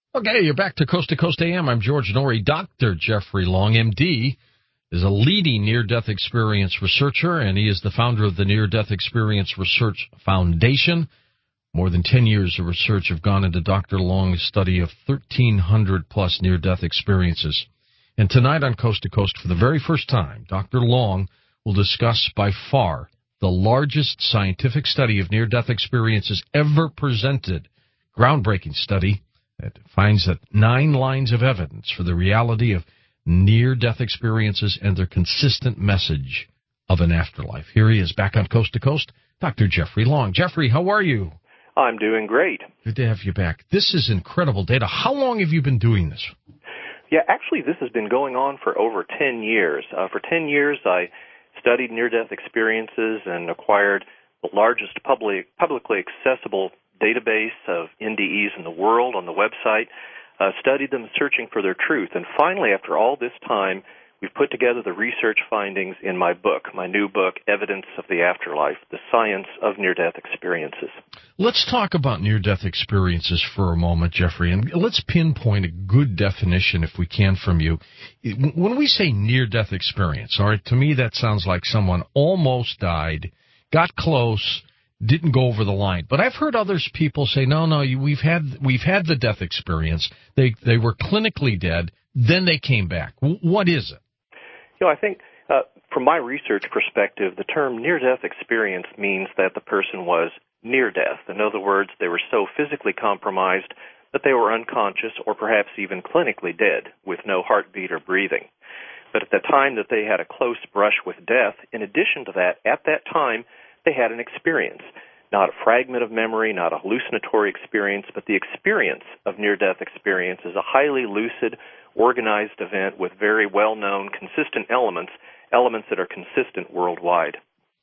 Okay, you're back to Coast AM. I'm George Norrie. Dr. Jeffrey Long, MD, is a leading near-death experience researcher, and he is the founder of the Near-Death Experience Research Foundation. More than 10 years of research have gone into Dr. Long's study of 1,300-plus near-death experiences. And tonight on Coast to Coast, for the very first time, Dr. Long will discuss by far the largest scientific study of near-death experiences ever presented. Groundbreaking study that finds that 9 lines of evidence for the reality of near-death experiences and their consistent message of an afterlife. Here he is back on Coast to Coast, Dr. Jeffrey Long. Jeffrey, how are you? I'm doing great. Good to have you back. This is incredible data. How long have you been doing this? Yeah, actually, this has been going on for over 10 years. For 10 years, I studied near-death experiences and acquired the largest publicly accessible database of NDEs in the world on the website, studied them searching for their truth. And finally, after all this time, we've put together the research findings in my book, my new book, Evidence of the Afterlife, The Science of Near-Death Experiences. Let's talk about near-death experiences for a moment, Jeffrey, and let's pinpoint a good definition, if we can, from you. When we say near-death experience, all right, to me that sounds like someone almost died, got close, didn't go over the line. But I've heard people say, no, we've had the death experience. They were clinically dead, then they came back. What is it? I think from my research perspective, the term near-death experience means that the person was near death. In other words, they were so physically compromised that they were unconscious or perhaps even clinically dead with no heartbeat or breathing. But at the time that they had a close brush with death, in addition to that, at that time, they had an experience, not a fragment of memory, not a hallucinatory experience, but the experience of near-death experience is a highly lucid, organized event with very well-known, consistent elements that are consistent worldwide.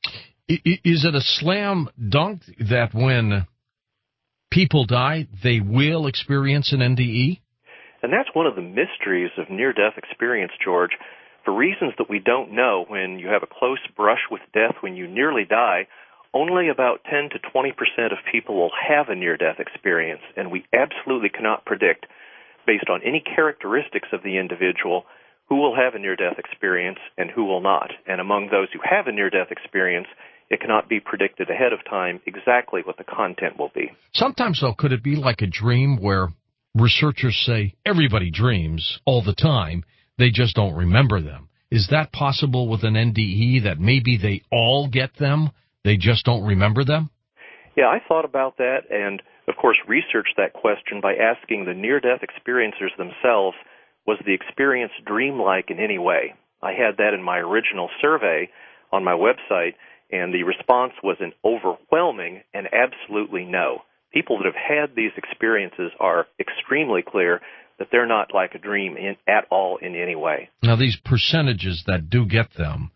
Is it a slam dunk that when people die, they will experience an NDE? And that's one of the mysteries of near-death experience, George. For reasons that we don't know, when you have a close brush with death, when you nearly die, only about 10 to 20% of people will have a near-death experience, and we absolutely cannot predict, based on any characteristics of the individual, who will have a near-death experience and who will not. And among those who have a near-death experience, it cannot be predicted ahead of time exactly what the content will be. Sometimes, though, could it be like a dream where researchers say everybody dreams all the time, they just don't remember them? Is that possible with an NDE, that maybe they all get them, they just don't remember them? Yeah, I thought about that and, of course, researched that question by asking the near-death experiencers themselves, was the experience dreamlike in any way? I had that in my original survey on my website, and the response was an overwhelming and absolutely no. People that have had these experiences are extremely clear that they're not like a dream at all in any way. Now, these percentages that do get them,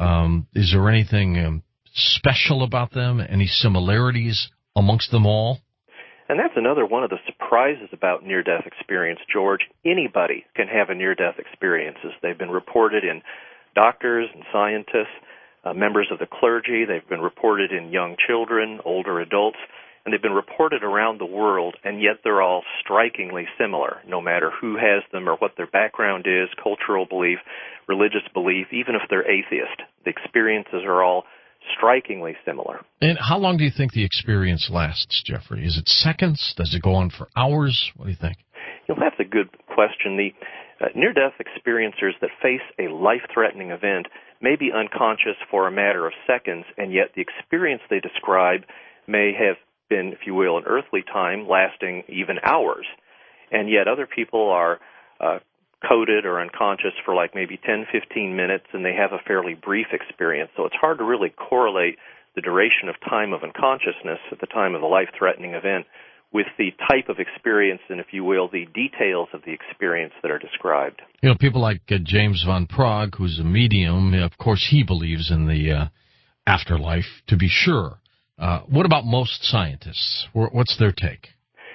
is there anything special about them? Any similarities amongst them all? And that's another one of the surprises about near-death experience, George. Anybody can have a near-death experiences. They've been reported in doctors and scientists, members of the clergy. They've been reported in young children, older adults, and they've been reported around the world, and yet they're all strikingly similar, no matter who has them or what their background is, cultural belief, religious belief, even if they're atheist. The experiences are all strikingly similar. And how long do you think the experience lasts, Jeffrey? Is it seconds? Does it go on for hours? What do you think? That's a good question. The near-death experiencers that face a life-threatening event may be unconscious for a matter of seconds, and yet the experience they describe may have been, if you will, an earthly time lasting even hours. And yet other people are coded or unconscious for like maybe 10, 15 minutes, and they have a fairly brief experience. So it's hard to really correlate the duration of time of unconsciousness at the time of a life-threatening event with the type of experience and, if you will, the details of the experience that are described. People like James Van Praagh, who's a medium, of course he believes in the afterlife, to be sure. What about most scientists? What's their take?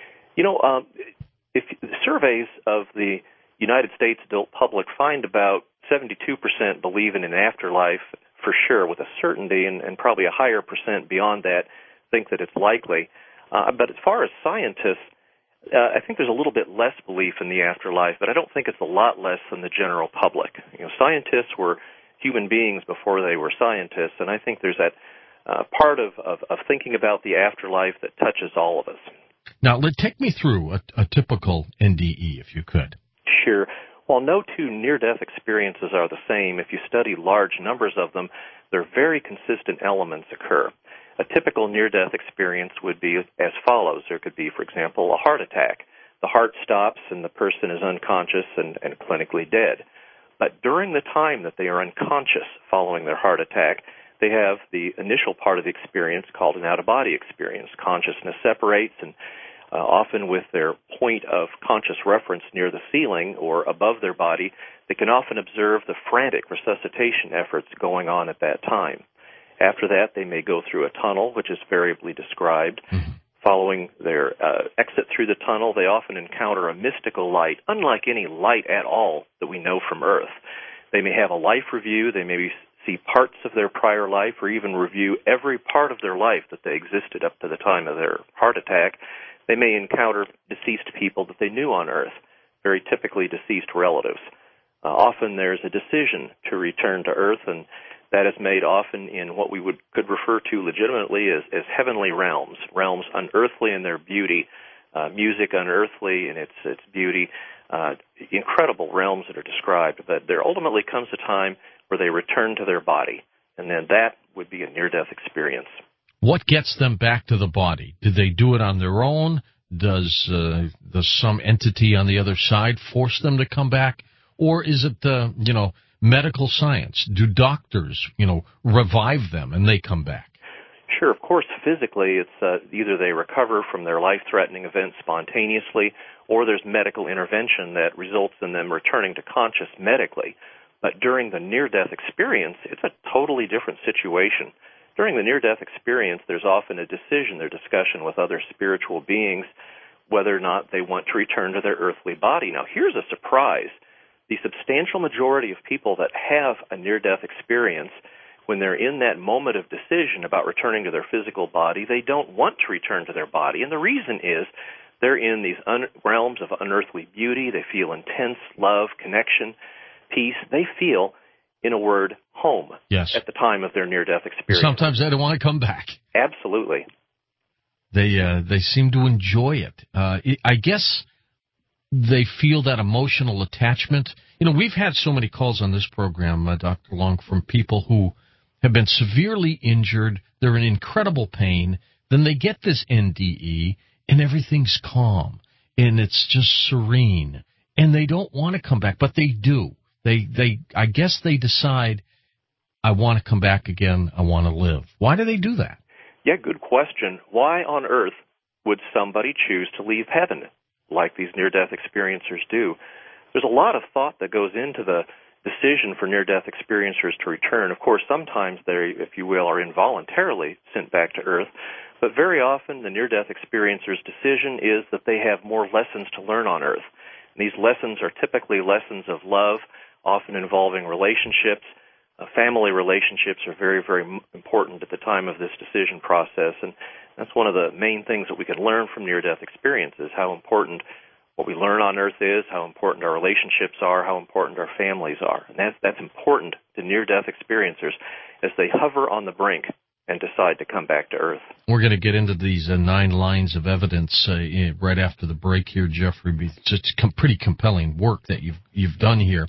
If the surveys of the United States adult public find about 72% believe in an afterlife for sure with a certainty, and probably a higher percent beyond that think that it's likely. But as far as scientists, I think there's a little bit less belief in the afterlife, but I don't think it's a lot less than the general public. Scientists were human beings before they were scientists, and I think there's that part of thinking about the afterlife that touches all of us. Now, take me through a typical NDE, if you could. Sure. While no two near-death experiences are the same, if you study large numbers of them, there very consistent elements occur. A typical near-death experience would be as follows. There could be, for example, a heart attack. The heart stops and the person is unconscious and clinically dead. But during the time that they are unconscious following their heart attack, they have the initial part of the experience called an out-of-body experience. Consciousness separates, and often with their point of conscious reference near the ceiling or above their body, they can often observe the frantic resuscitation efforts going on at that time. After that, they may go through a tunnel, which is variably described. Mm-hmm. Following their exit through the tunnel, they often encounter a mystical light, unlike any light at all that we know from Earth. They may have a life review. They may see parts of their prior life or even review every part of their life that they existed up to the time of their heart attack. They may encounter deceased people that they knew on Earth, very typically deceased relatives. Often there's a decision to return to Earth, and that is made often in what we could refer to legitimately as heavenly realms unearthly in their beauty, music unearthly in its beauty, incredible realms that are described. But there ultimately comes a time where they return to their body, and then that would be a near-death experience. What gets them back to the body? Do they do it on their own? Does some entity on the other side force them to come back? Or is it, medical science? Do doctors, revive them and they come back? Sure. Of course, physically, it's either they recover from their life-threatening event spontaneously, or there's medical intervention that results in them returning to conscious medically. But during the near-death experience, it's a totally different situation. During the near-death experience, there's often a decision or discussion with other spiritual beings whether or not they want to return to their earthly body. Now, here's a surprise. The substantial majority of people that have a near-death experience, when they're in that moment of decision about returning to their physical body, they don't want to return to their body. And the reason is they're in these realms of unearthly beauty. They feel intense love, connection, peace. They feel, in a word, home. Yes. At the time of their near-death experience. Sometimes they don't want to come back. Absolutely. They seem to enjoy it. I guess they feel that emotional attachment. We've had so many calls on this program, Dr. Long, from people who have been severely injured. They're in incredible pain. Then they get this NDE, and everything's calm, and it's just serene. And they don't want to come back, but they do. I guess they decide, I want to come back again. I want to live. Why do they do that? Yeah, good question. Why on earth would somebody choose to leave heaven like these near-death experiencers do? There's a lot of thought that goes into the decision for near-death experiencers to return. Of course, sometimes they, if you will, are involuntarily sent back to Earth, but very often the near-death experiencer's decision is that they have more lessons to learn on Earth. And these lessons are typically lessons of love, often involving relationships. Family relationships are very, very important at the time of this decision process, and that's one of the main things that we can learn from near-death experiences, how important what we learn on Earth is, how important our relationships are, how important our families are. And that's important to near-death experiencers as they hover on the brink and decide to come back to Earth. We're going to get into these 9 lines of evidence right after the break here, Jeffrey. It's just pretty compelling work that you've done here.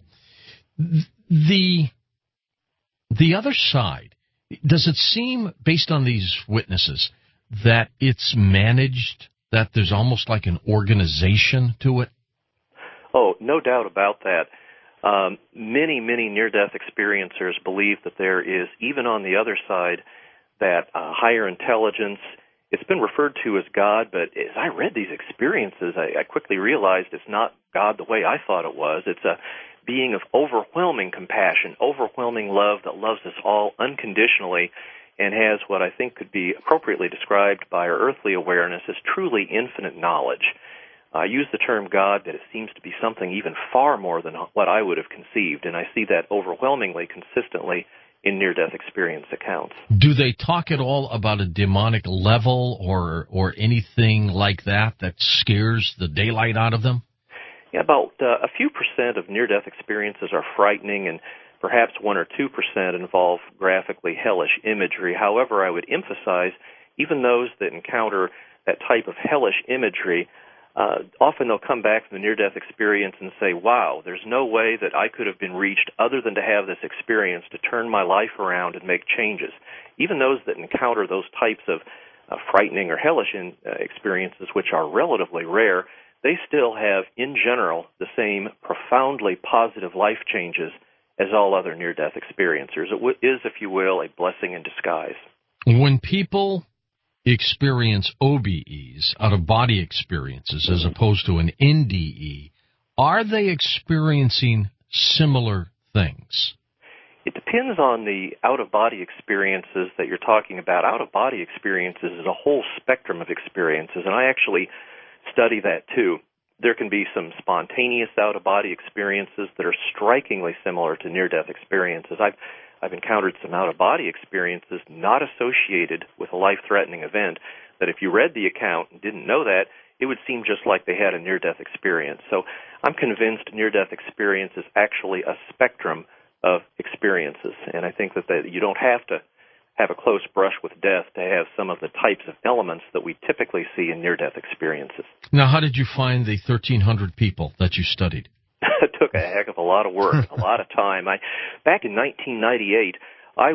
The other side, does it seem, based on these witnesses, that it's managed, that there's almost like an organization to it? Oh, no doubt about that. Many near-death experiencers believe that there is, even on the other side, that higher intelligence, it's been referred to as God, but as I read these experiences, I quickly realized it's not God the way I thought it was. It's a being of overwhelming compassion, overwhelming love that loves us all unconditionally and has what I think could be appropriately described by our earthly awareness as truly infinite knowledge. I use the term God, but it seems to be something even far more than what I would have conceived, and I see that overwhelmingly, consistently in near-death experience accounts. Do they talk at all about a demonic level or anything like that scares the daylight out of them? Yeah, about a few percent of near-death experiences are frightening, and perhaps 1 or 2% involve graphically hellish imagery. However, I would emphasize even those that encounter that type of hellish imagery, often they'll come back from the near-death experience and say, wow, there's no way that I could have been reached other than to have this experience to turn my life around and make changes. Even those that encounter those types of frightening or hellish experiences, which are relatively rare, they still have, in general, the same profoundly positive life changes as all other near-death experiencers. It is, if you will, a blessing in disguise. When people experience OBEs, out-of-body experiences, as opposed to an NDE, are they experiencing similar things? It depends on the out-of-body experiences that you're talking about. Out-of-body experiences is a whole spectrum of experiences, and I actually study that too. There can be some spontaneous out-of-body experiences that are strikingly similar to near-death experiences. I've encountered some out-of-body experiences not associated with a life-threatening event that if you read the account and didn't know that, it would seem just like they had a near-death experience. So I'm convinced near-death experience is actually a spectrum of experiences, and I think that you don't have to have a close brush with death to have some of the types of elements that we typically see in near-death experiences. Now, how did you find the 1,300 people that you studied? It took a heck of a lot of work, a lot of time. Back in 1998, I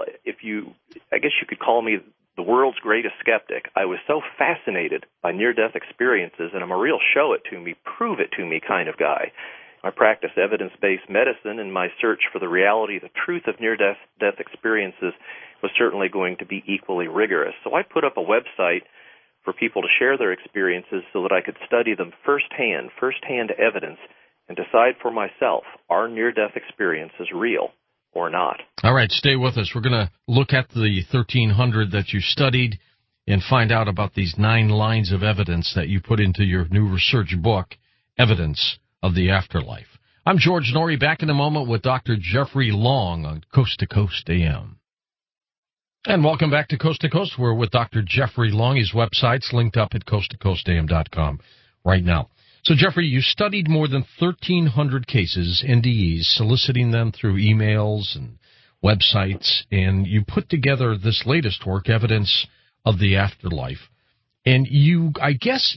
guess you could call me the world's greatest skeptic. I was so fascinated by near-death experiences, and I'm a real show it to me, prove it to me kind of guy. I practice evidence-based medicine, and my search for the reality, the truth of near-death experiences was certainly going to be equally rigorous. So I put up a website for people to share their experiences so that I could study them firsthand evidence, and decide for myself, are near-death experiences real or not? All right, stay with us. We're going to look at the 1,300 that you studied and find out about these 9 lines of evidence that you put into your new research book, Evidence of the Afterlife. I'm George Noory, back in a moment with Dr. Jeffrey Long on Coast to Coast AM. And welcome back to Coast. We're with Dr. Jeffrey Long. His website's linked up at coasttocoastam.com right now. So, Jeffrey, you studied more than 1,300 cases, NDEs, soliciting them through emails and websites, and you put together this latest work, Evidence of the Afterlife. And you, I guess,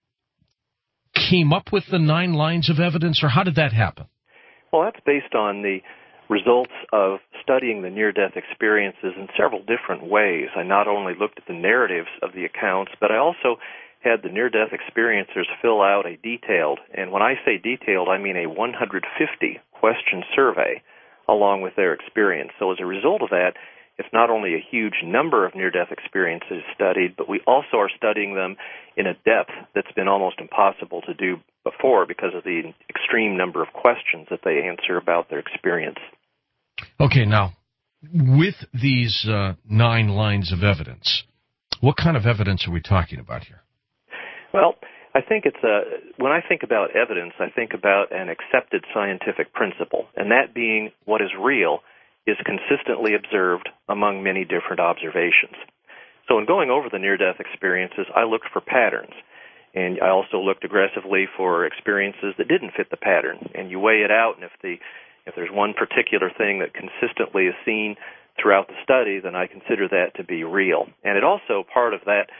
came up with the 9 lines of evidence, or how did that happen? Well, that's based on the results of studying the near-death experiences in several different ways. I not only looked at the narratives of the accounts, but I also had the near-death experiencers fill out a detailed, and when I say detailed, I mean a 150-question survey along with their experience. So as a result of that, it's not only a huge number of near-death experiences studied, but we also are studying them in a depth that's been almost impossible to do before because of the extreme number of questions that they answer about their experience. Okay, now, with these 9 lines of evidence, what kind of evidence are we talking about here? Well, I think when I think about evidence, I think about an accepted scientific principle, and that being what is real is consistently observed among many different observations. So in going over the near-death experiences, I looked for patterns, and I also looked aggressively for experiences that didn't fit the pattern, and you weigh it out, and if there's one particular thing that consistently is seen throughout the study, then I consider that to be real. And it also, part of that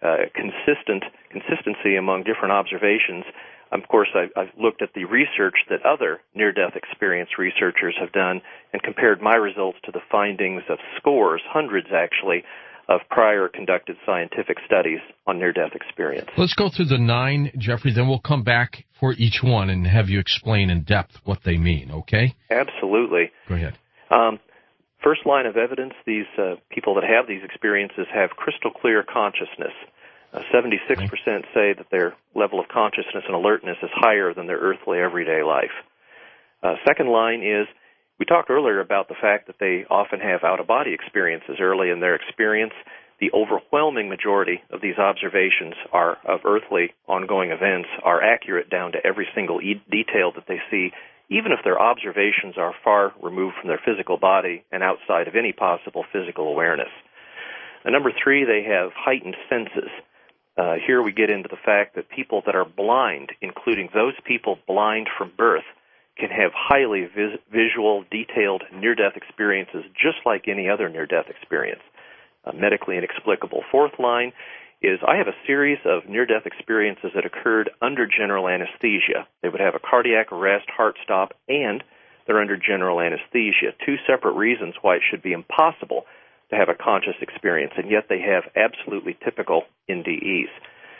consistency among different observations. Of course, I've looked at the research that other near-death experience researchers have done and compared my results to the findings of scores, hundreds actually, of prior conducted scientific studies on near-death experience. Let's go through the 9, Jeffrey, then we'll come back for each one and have you explain in depth what they mean, okay? Absolutely. Go ahead. First line of evidence, these people that have these experiences have crystal clear consciousness. 76% say that their level of consciousness and alertness is higher than their earthly everyday life. Second line is, we talked earlier about the fact that they often have out-of-body experiences early in their experience. The overwhelming majority of these observations of earthly ongoing events are accurate down to every single detail that they see even if their observations are far removed from their physical body and outside of any possible physical awareness. And number 3, they have heightened senses. Here we get into the fact that people that are blind, including those people blind from birth, can have highly visual, detailed near-death experiences just like any other near-death experience. Medically inexplicable. Fourth line is I have a series of near-death experiences that occurred under general anesthesia. They would have a cardiac arrest, heart stop, and they're under general anesthesia. 2 separate reasons why it should be impossible to have a conscious experience, and yet they have absolutely typical NDEs.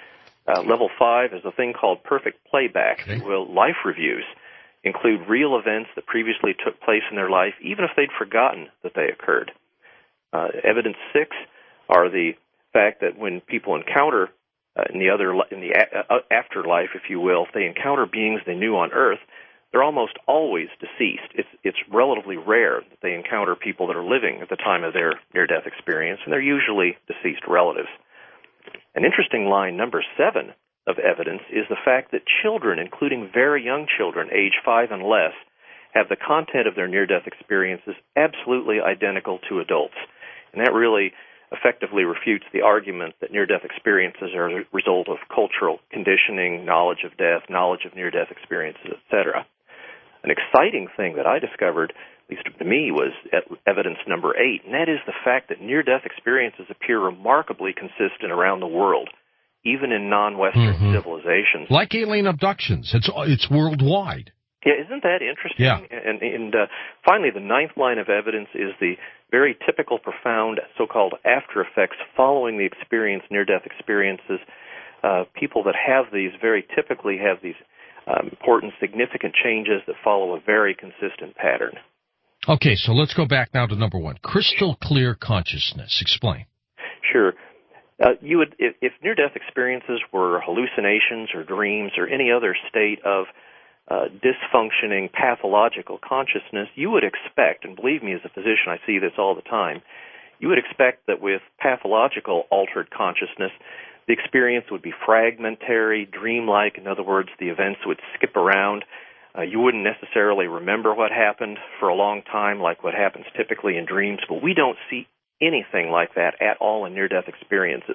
Level 5 is a thing called perfect playback. Okay. Life reviews include real events that previously took place in their life, even if they'd forgotten that they occurred. Evidence 6 are the fact that when people encounter in the afterlife, if you will, if they encounter beings they knew on Earth, they're almost always deceased. It's relatively rare that they encounter people that are living at the time of their near-death experience, and they're usually deceased relatives. An interesting line, number 7 of evidence, is the fact that children, including very young children, age 5 and less, have the content of their near-death experiences absolutely identical to adults. And that really effectively refutes the argument that near-death experiences are a result of cultural conditioning, knowledge of death, knowledge of near-death experiences, etc. An exciting thing that I discovered, at least to me, was evidence number 8, and that is the fact that near-death experiences appear remarkably consistent around the world, even in non-Western civilizations. Like alien abductions. It's worldwide. Yeah, isn't that interesting? Yeah. And finally, the 9th line of evidence is the very typical, profound, so-called after effects following the experience, near-death experiences. People that have these very typically have these important, significant changes that follow a very consistent pattern. Okay, so let's go back now to number 1. Crystal clear consciousness. Explain. Sure. You would, if near-death experiences were hallucinations or dreams or any other state of dysfunctioning pathological consciousness, you would expect, and believe me as a physician, I see this all the time, you would expect that with pathological altered consciousness, the experience would be fragmentary, dreamlike. In other words, the events would skip around. You wouldn't necessarily remember what happened for a long time like what happens typically in dreams, but we don't see anything like that at all in near-death experiences.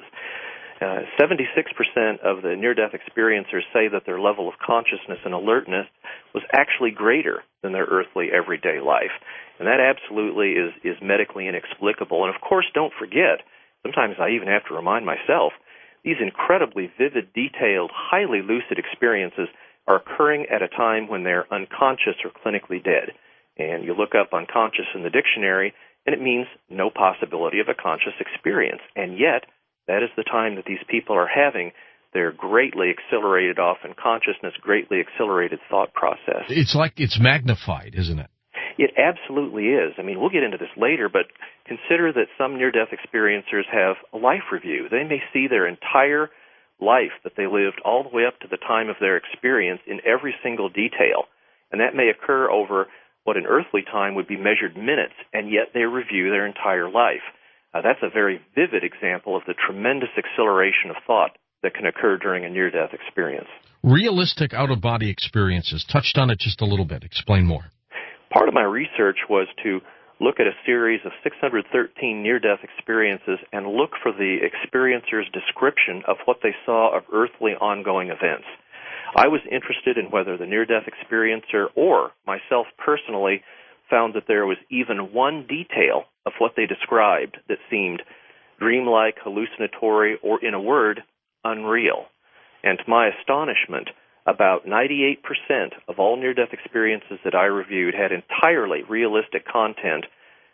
76% of the near-death experiencers say that their level of consciousness and alertness was actually greater than their earthly everyday life. And that absolutely is medically inexplicable. And of course, don't forget, sometimes I even have to remind myself, these incredibly vivid, detailed, highly lucid experiences are occurring at a time when they're unconscious or clinically dead. And you look up unconscious in the dictionary, and it means no possibility of a conscious experience. And yet, that is the time that these people are having their greatly accelerated, often consciousness, greatly accelerated thought process. It's like it's magnified, isn't it? It absolutely is. I mean, we'll get into this later, but consider that some near-death experiencers have a life review. They may see their entire life that they lived all the way up to the time of their experience in every single detail. And that may occur over what in earthly time would be measured minutes, and yet they review their entire life. That's a very vivid example of the tremendous acceleration of thought that can occur during a near-death experience. Realistic out-of-body experiences. Touched on it just a little bit. Explain more. Part of my research was to look at a series of 613 near-death experiences and look for the experiencer's description of what they saw of earthly ongoing events. I was interested in whether the near-death experiencer or myself personally found that there was even one detail of what they described that seemed dreamlike, hallucinatory, or, in a word, unreal. And to my astonishment, about 98% of all near-death experiences that I reviewed had entirely realistic content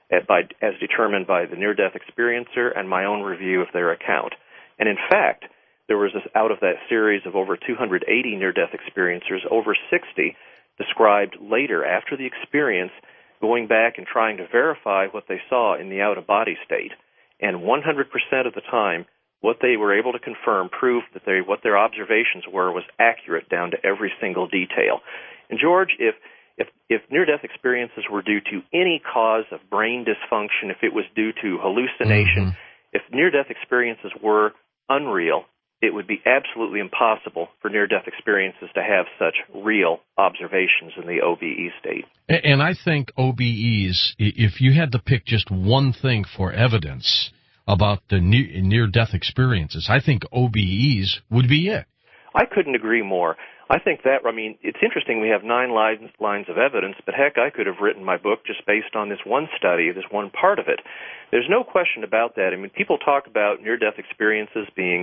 as determined by the near-death experiencer and my own review of their account. And in fact, there was, out of that series of over 280 near-death experiencers, over 60 described later, after the experience, going back and trying to verify what they saw in the out-of-body state. And 100% of the time, what they were able to confirm proved that what their observations were was accurate down to every single detail. And George, if near-death experiences were due to any cause of brain dysfunction, if it was due to hallucination, if near-death experiences were unreal, it would be absolutely impossible for near-death experiences to have such real observations in the OBE state. And I think OBEs, if you had to pick just one thing for evidence about the near-death experiences, I think OBEs would be it. I couldn't agree more. I think that, it's interesting we have 9 lines of evidence, but heck, I could have written my book just based on this one study, this one part of it. There's no question about that. People talk about near-death experiences being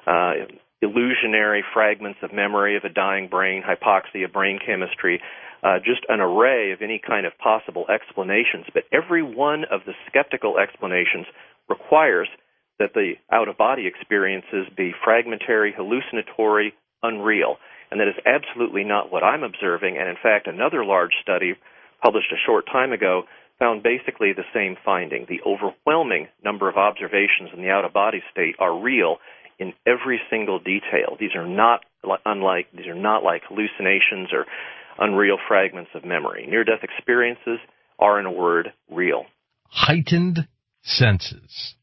illusionary fragments of memory of a dying brain, hypoxia, brain chemistry, just an array of any kind of possible explanations. But every one of the skeptical explanations requires that the out-of-body experiences be fragmentary, hallucinatory, unreal. And that is absolutely not what I'm observing. And in fact, another large study published a short time ago found basically the same finding. The overwhelming number of observations in the out-of-body state are real in every single detail. These are not like hallucinations or unreal fragments of memory. Near-death experiences are, in a word, real. Heightened senses.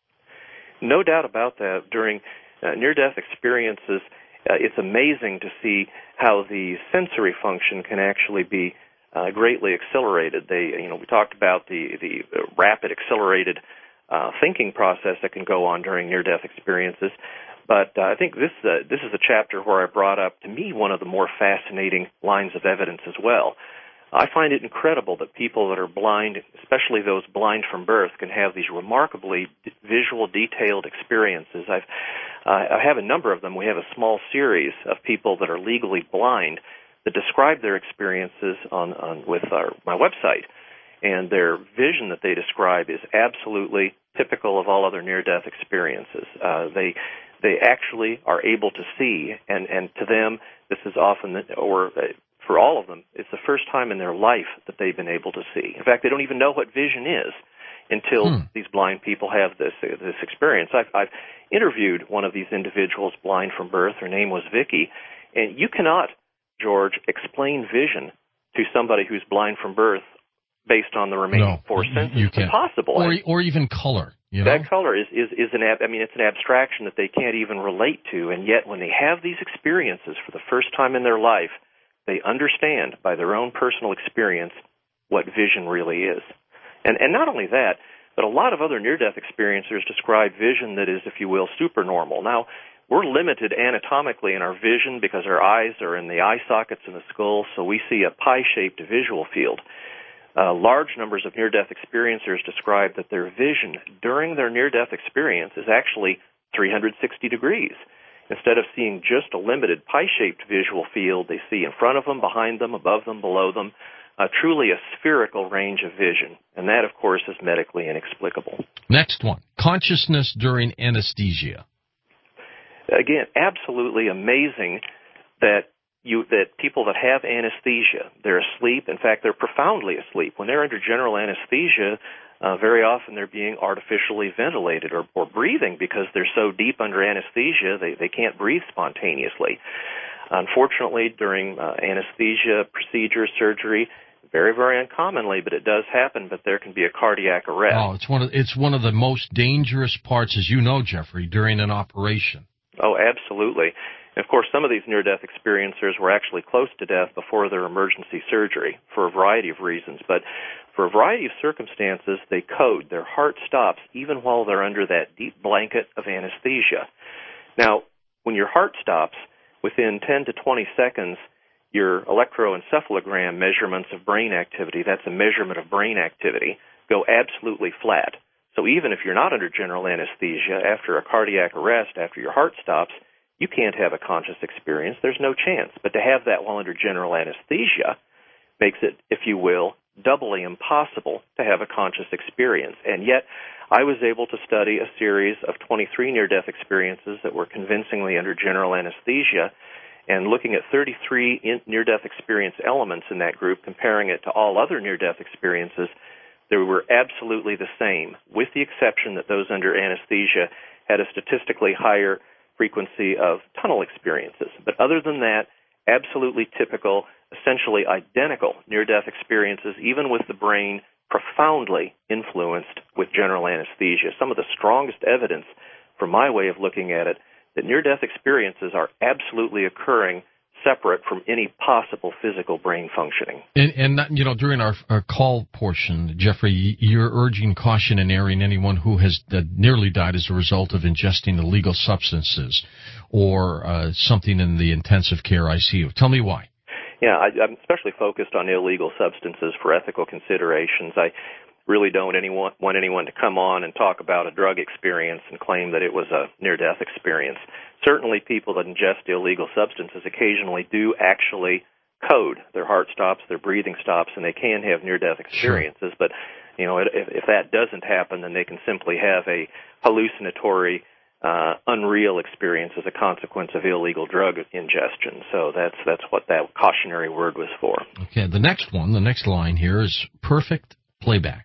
No doubt about that. During near-death experiences, it's amazing to see how the sensory function can actually be greatly accelerated. We talked about the rapid, accelerated thinking process that can go on during near-death experiences. But I think this is a chapter where I brought up, to me, one of the more fascinating lines of evidence as well. I find it incredible that people that are blind, especially those blind from birth, can have these remarkably visual, detailed experiences. I have a number of them. We have a small series of people that are legally blind that describe their experiences with my website. And their vision that they describe is absolutely typical of all other near-death experiences. They actually are able to see, and to them, this is often, for all of them, it's the first time in their life that they've been able to see. In fact, they don't even know what vision is until these blind people have this experience. I've interviewed one of these individuals blind from birth. Her name was Vicky, and you cannot, George, explain vision to somebody who's blind from birth based on the remaining 4 senses. You can't. It's impossible. Or even color. That color is it's an abstraction that they can't even relate to, and yet when they have these experiences for the first time in their life, they understand by their own personal experience what vision really is. And not only that, but a lot of other near-death experiencers describe vision that is, if you will, supernormal. Now, we're limited anatomically in our vision because our eyes are in the eye sockets in the skull, so we see a pie-shaped visual field. Large numbers of near-death experiencers describe that their vision during their near-death experience is actually 360 degrees. Instead of seeing just a limited pie-shaped visual field, they see in front of them, behind them, above them, below them, truly a spherical range of vision. And that, of course, is medically inexplicable. Next one, consciousness during anesthesia. Again, absolutely amazing that people that have anesthesia, they're asleep. In fact, they're profoundly asleep. When they're under general anesthesia, very often they're being artificially ventilated or breathing because they're so deep under anesthesia they can't breathe spontaneously. Unfortunately, during anesthesia procedure, surgery, very, very uncommonly, but it does happen, but there can be a cardiac arrest. Oh, it's one of the most dangerous parts, as you know, Jeffrey, during an operation. Oh, absolutely. And of course, some of these near-death experiencers were actually close to death before their emergency surgery for a variety of reasons. But for a variety of circumstances, they code. Their heart stops even while they're under that deep blanket of anesthesia. Now, when your heart stops, within 10 to 20 seconds, your electroencephalogram measurements of brain activity, that's a measurement of brain activity, go absolutely flat. So even if you're not under general anesthesia, after a cardiac arrest, after your heart stops, you can't have a conscious experience. There's no chance. But to have that while under general anesthesia makes it, if you will, doubly impossible to have a conscious experience. And yet, I was able to study a series of 23 near-death experiences that were convincingly under general anesthesia, and looking at 33 near-death experience elements in that group, comparing it to all other near-death experiences, they were absolutely the same, with the exception that those under anesthesia had a statistically higher frequency of tunnel experiences. But other than that, absolutely typical, essentially identical near-death experiences, even with the brain profoundly influenced with general anesthesia. Some of the strongest evidence, from my way of looking at it, that near-death experiences are absolutely occurring separate from any possible physical brain functioning. And during our call portion, Jeffrey, you're urging caution in airing anyone who has nearly died as a result of ingesting illegal substances or something in the intensive care ICU. Tell me why. Yeah, I'm especially focused on illegal substances for ethical considerations. I really don't want anyone to come on and talk about a drug experience and claim that it was a near-death experience. Certainly people that ingest illegal substances occasionally do actually code. Their heart stops, their breathing stops, and they can have near-death experiences. Sure. But, if that doesn't happen, then they can simply have a hallucinatory, unreal experience as a consequence of illegal drug ingestion. So that's what that cautionary word was for. Okay, the next line here is perfect playback.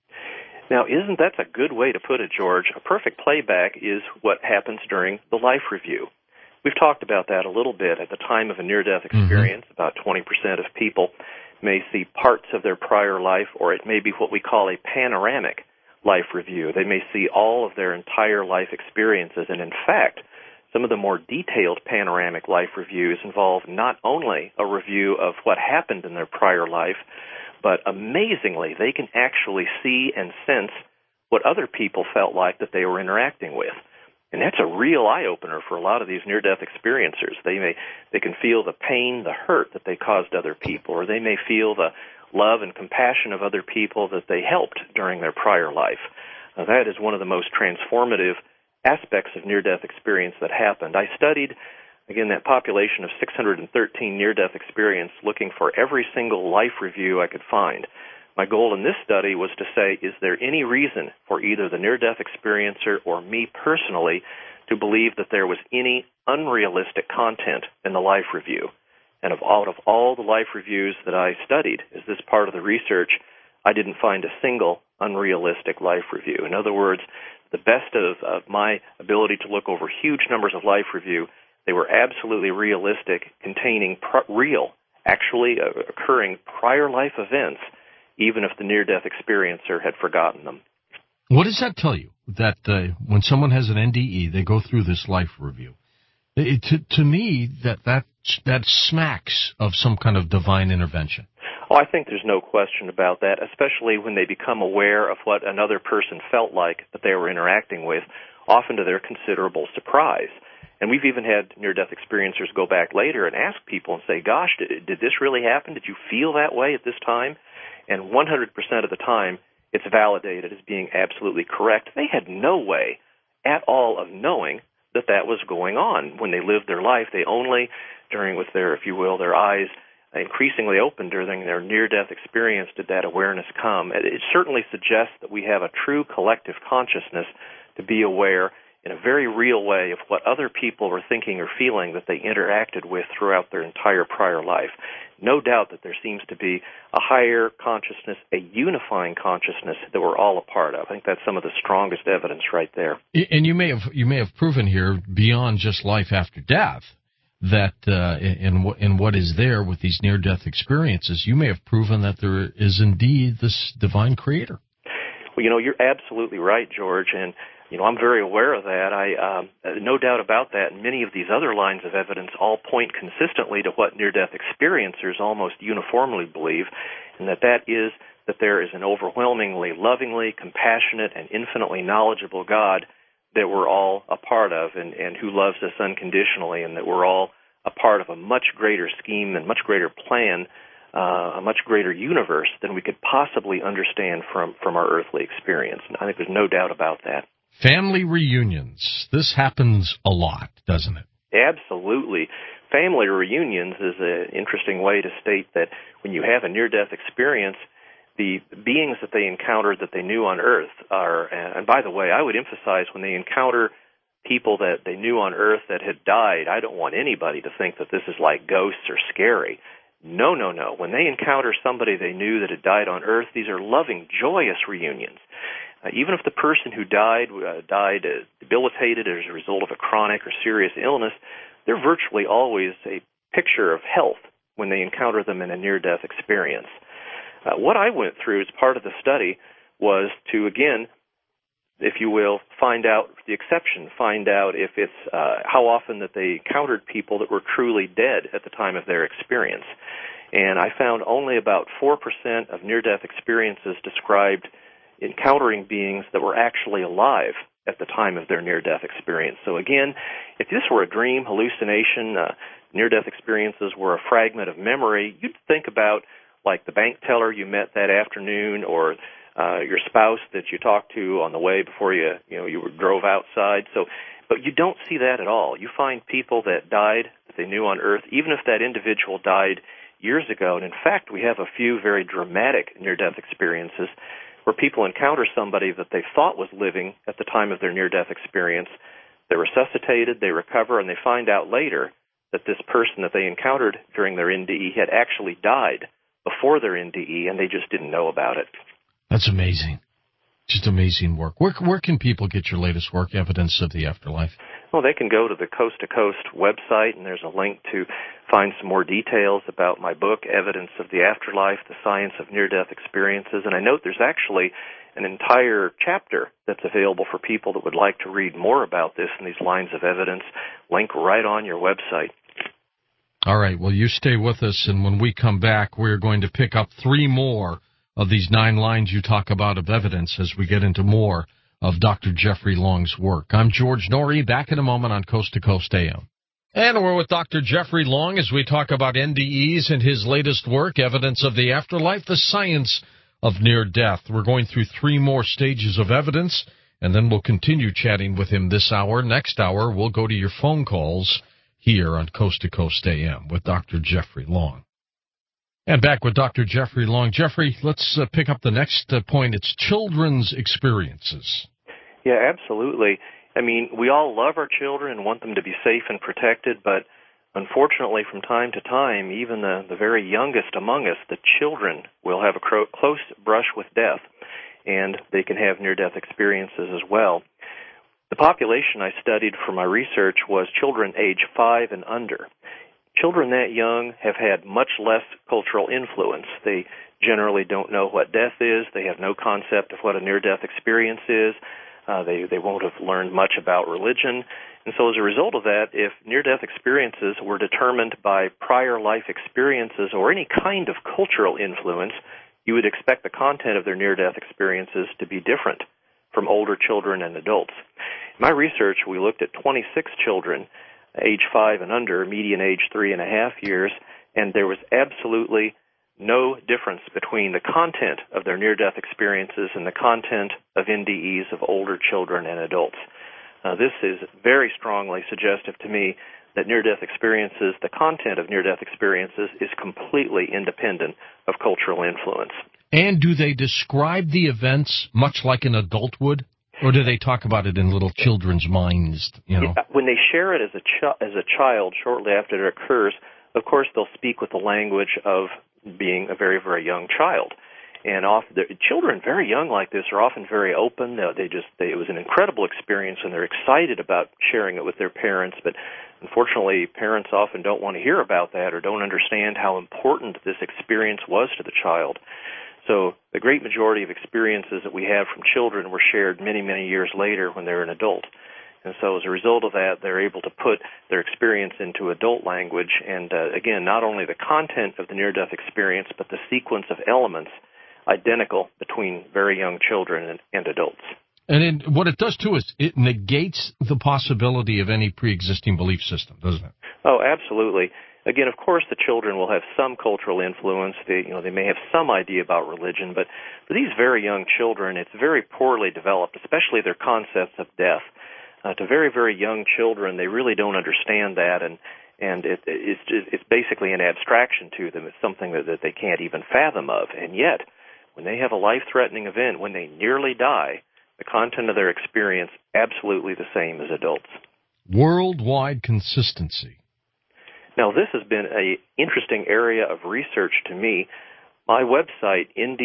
Now, that's a good way to put it, George? A perfect playback is what happens during the life review. We've talked about that a little bit. At the time of a near-death experience, about 20% of people may see parts of their prior life, or it may be what we call a panoramic life review. They may see all of their entire life experiences, and in fact, some of the more detailed panoramic life reviews involve not only a review of what happened in their prior life, but amazingly, they can actually see and sense what other people felt like that they were interacting with. And that's a real eye-opener for a lot of these near-death experiencers. They can feel the pain, the hurt that they caused other people, or they may feel the love and compassion of other people that they helped during their prior life. That is one of the most transformative aspects of near-death experience that happened. I studied, again, that population of 613 near-death experience, looking for every single life review I could find. My goal in this study was to say, is there any reason for either the near-death experiencer or me personally to believe that there was any unrealistic content in the life review? And out of all the life reviews that I studied as this part of the research, I didn't find a single unrealistic life review. In other words, the best of my ability to look over huge numbers of life review, they were absolutely realistic, containing real, actually occurring prior life events, even if the near-death experiencer had forgotten them. What does that tell you? That when someone has an NDE, they go through this life review. To me, that smacks of some kind of divine intervention. Oh, I think there's no question about that, especially when they become aware of what another person felt like that they were interacting with, often to their considerable surprise. And we've even had near-death experiencers go back later and ask people and say, gosh, did this really happen? Did you feel that way at this time? And 100% of the time, it's validated as being absolutely correct. They had no way at all of knowing that was going on. When they lived their life, they only, with their, if you will, their eyes increasingly open during their near-death experience, did that awareness come. It certainly suggests that we have a true collective consciousness to be aware in a very real way of what other people were thinking or feeling that they interacted with throughout their entire prior life. No doubt that there seems to be a higher consciousness, a unifying consciousness that we're all a part of. I think that's some of the strongest evidence right there. And you may have proven here, beyond just life after death, that in what is there with these near-death experiences, you may have proven that there is indeed this divine creator. Well, you're absolutely right, George, and I'm very aware of that. I no doubt about that. And many of these other lines of evidence all point consistently to what near-death experiencers almost uniformly believe, and that is that there is an overwhelmingly lovingly, compassionate, and infinitely knowledgeable God that we're all a part of and who loves us unconditionally, and that we're all a part of a much greater scheme and much greater plan, a much greater universe than we could possibly understand from our earthly experience. And I think there's no doubt about that. Family reunions. This happens a lot, doesn't it? Absolutely. Family reunions is an interesting way to state that when you have a near-death experience, the beings that they encountered that they knew on Earth are, and by the way, I would emphasize when they encounter people that they knew on Earth that had died, I don't want anybody to think that this is like ghosts or scary. No. When they encounter somebody they knew that had died on Earth, these are loving, joyous reunions. Even if the person who died debilitated as a result of a chronic or serious illness, they're virtually always a picture of health when they encounter them in a near-death experience. What I went through as part of the study was to, again, if you will, find out the exception, find out if it's how often that they encountered people that were truly dead at the time of their experience. And I found only about 4% of near-death experiences described encountering beings that were actually alive at the time of their near-death experience. So again, if this were a dream, hallucination, near-death experiences were a fragment of memory, you'd think about like the bank teller you met that afternoon, or your spouse that you talked to on the way before you drove outside. So, but you don't see that at all. You find people that died that they knew on Earth, even if that individual died years ago. And in fact, we have a few very dramatic near-death experiences where people encounter somebody that they thought was living at the time of their near-death experience. They're resuscitated, they recover, and they find out later that this person that they encountered during their NDE had actually died before their NDE, and they just didn't know about it. That's amazing. Just amazing work. Where can people get your latest work, Evidence of the Afterlife? Well, they can go to the Coast to Coast website, and there's a link to find some more details about my book, Evidence of the Afterlife, The Science of Near-Death Experiences. And I note there's actually an entire chapter that's available for people that would like to read more about this and these lines of evidence. Link right on your website. All right. Well, you stay with us, and when we come back, we're going to pick up 3 more of these 9 lines you talk about of evidence as we get into more of Dr. Jeffrey Long's work. I'm George Norrie, back in a moment on Coast to Coast AM. And we're with Dr. Jeffrey Long as we talk about NDEs and his latest work, Evidence of the Afterlife, The Science of Near Death. We're going through 3 more stages of evidence, and then we'll continue chatting with him this hour. Next hour, we'll go to your phone calls here on Coast to Coast AM with Dr. Jeffrey Long. And back with Dr. Jeffrey Long. Jeffrey, let's pick up the next point. It's children's experiences. Yeah, absolutely. I mean, we all love our children and want them to be safe and protected, but unfortunately, from time to time, even the very youngest among us, the children, will have a close brush with death, and they can have near-death experiences as well. The population I studied for my research was children age 5 and under. Children that young have had much less cultural influence. They generally don't know what death is. They have no concept of what a near-death experience is. They won't have learned much about religion. And so as a result of that, if near-death experiences were determined by prior life experiences or any kind of cultural influence, you would expect the content of their near-death experiences to be different from older children and adults. In my research, we looked at 26 children, age 5 and under, median age 3.5 years, and there was absolutely no difference between the content of their near-death experiences and the content of NDEs of older children and adults. This is very strongly suggestive to me that near-death experiences, the content of near-death experiences, is completely independent of cultural influence. And do they describe the events much like an adult would? Or do they talk about it in little children's minds, you know? Yeah, when they share it as a child shortly after it occurs, of course they'll speak with the language of being a very, very young child. And often, children very young like this are often very open. It was an incredible experience, and they're excited about sharing it with their parents. But unfortunately, parents often don't want to hear about that or don't understand how important this experience was to the child. So the great majority of experiences that we have from children were shared many, many years later when they're an adult. And so as a result of that, they're able to put their experience into adult language. And again, not only the content of the near-death experience, but the sequence of elements identical between very young children and adults. And what it does, too, is it negates the possibility of any pre-existing belief system, doesn't it? Oh, absolutely. Again, of course, the children will have some cultural influence. They may have some idea about religion, but for these very young children, it's very poorly developed, especially their concepts of death. To very, very young children, they really don't understand that, and it's basically an abstraction to them. It's something that they can't even fathom of. And yet, when they have a life-threatening event, when they nearly die, the content of their experience absolutely the same as adults. Worldwide consistency. Now, this has been an interesting area of research to me. My website,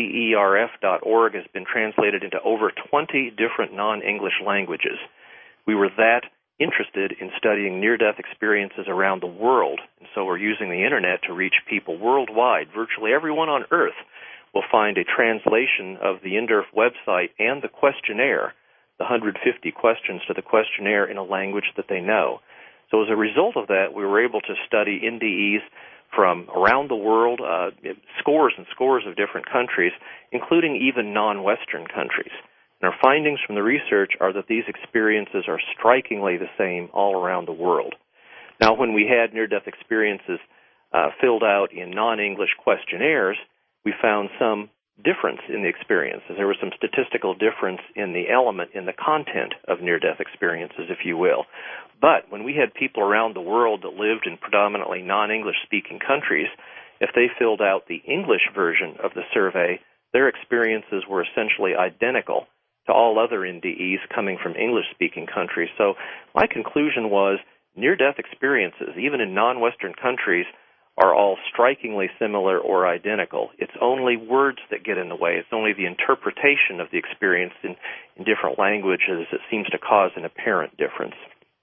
nderf.org, has been translated into over 20 different non-English languages. We were that interested in studying near-death experiences around the world, and so we're using the Internet to reach people worldwide. Virtually everyone on Earth will find a translation of the NDERF website and the questionnaire the 150 questions to the questionnaire in a language that they know. So as a result of that, we were able to study NDEs from around the world, scores and scores of different countries, including even non-Western countries. And our findings from the research are that these experiences are strikingly the same all around the world. Now, when we had near-death experiences filled out in non-English questionnaires, we found some difference in the experiences. There was some statistical difference in the element, in the content of near-death experiences, if you will. But when we had people around the world that lived in predominantly non-English speaking countries, if they filled out the English version of the survey, their experiences were essentially identical to all other NDEs coming from English-speaking countries. So my conclusion was near-death experiences, even in non-Western countries, are all strikingly similar or identical. It's only words that get in the way. It's only the interpretation of the experience in different languages that seems to cause an apparent difference.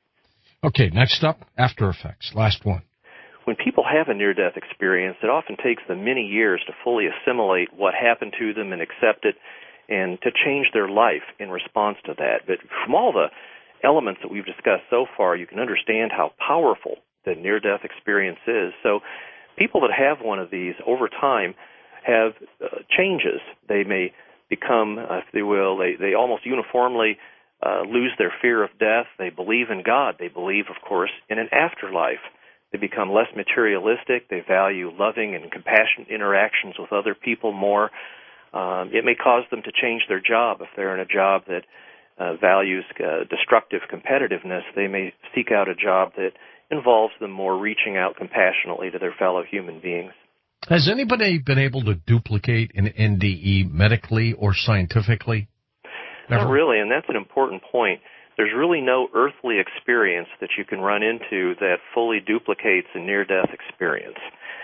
Okay, next up, after effects. Last one. When people have a near-death experience, it often takes them many years to fully assimilate what happened to them and accept it and to change their life in response to that. But from all the elements that we've discussed so far, you can understand how powerful the near-death experience is. So people that have one of these over time have changes. They may become, if they will, they almost uniformly lose their fear of death. They believe in God. They believe, of course, in an afterlife. They become less materialistic. They value loving and compassionate interactions with other people more. It may cause them to change their job. If they're in a job that values destructive competitiveness, they may seek out a job that involves them more reaching out compassionately to their fellow human beings. Has anybody been able to duplicate an NDE medically or scientifically? Never? Not really, and that's an important point. There's really no earthly experience that you can run into that fully duplicates a near-death experience.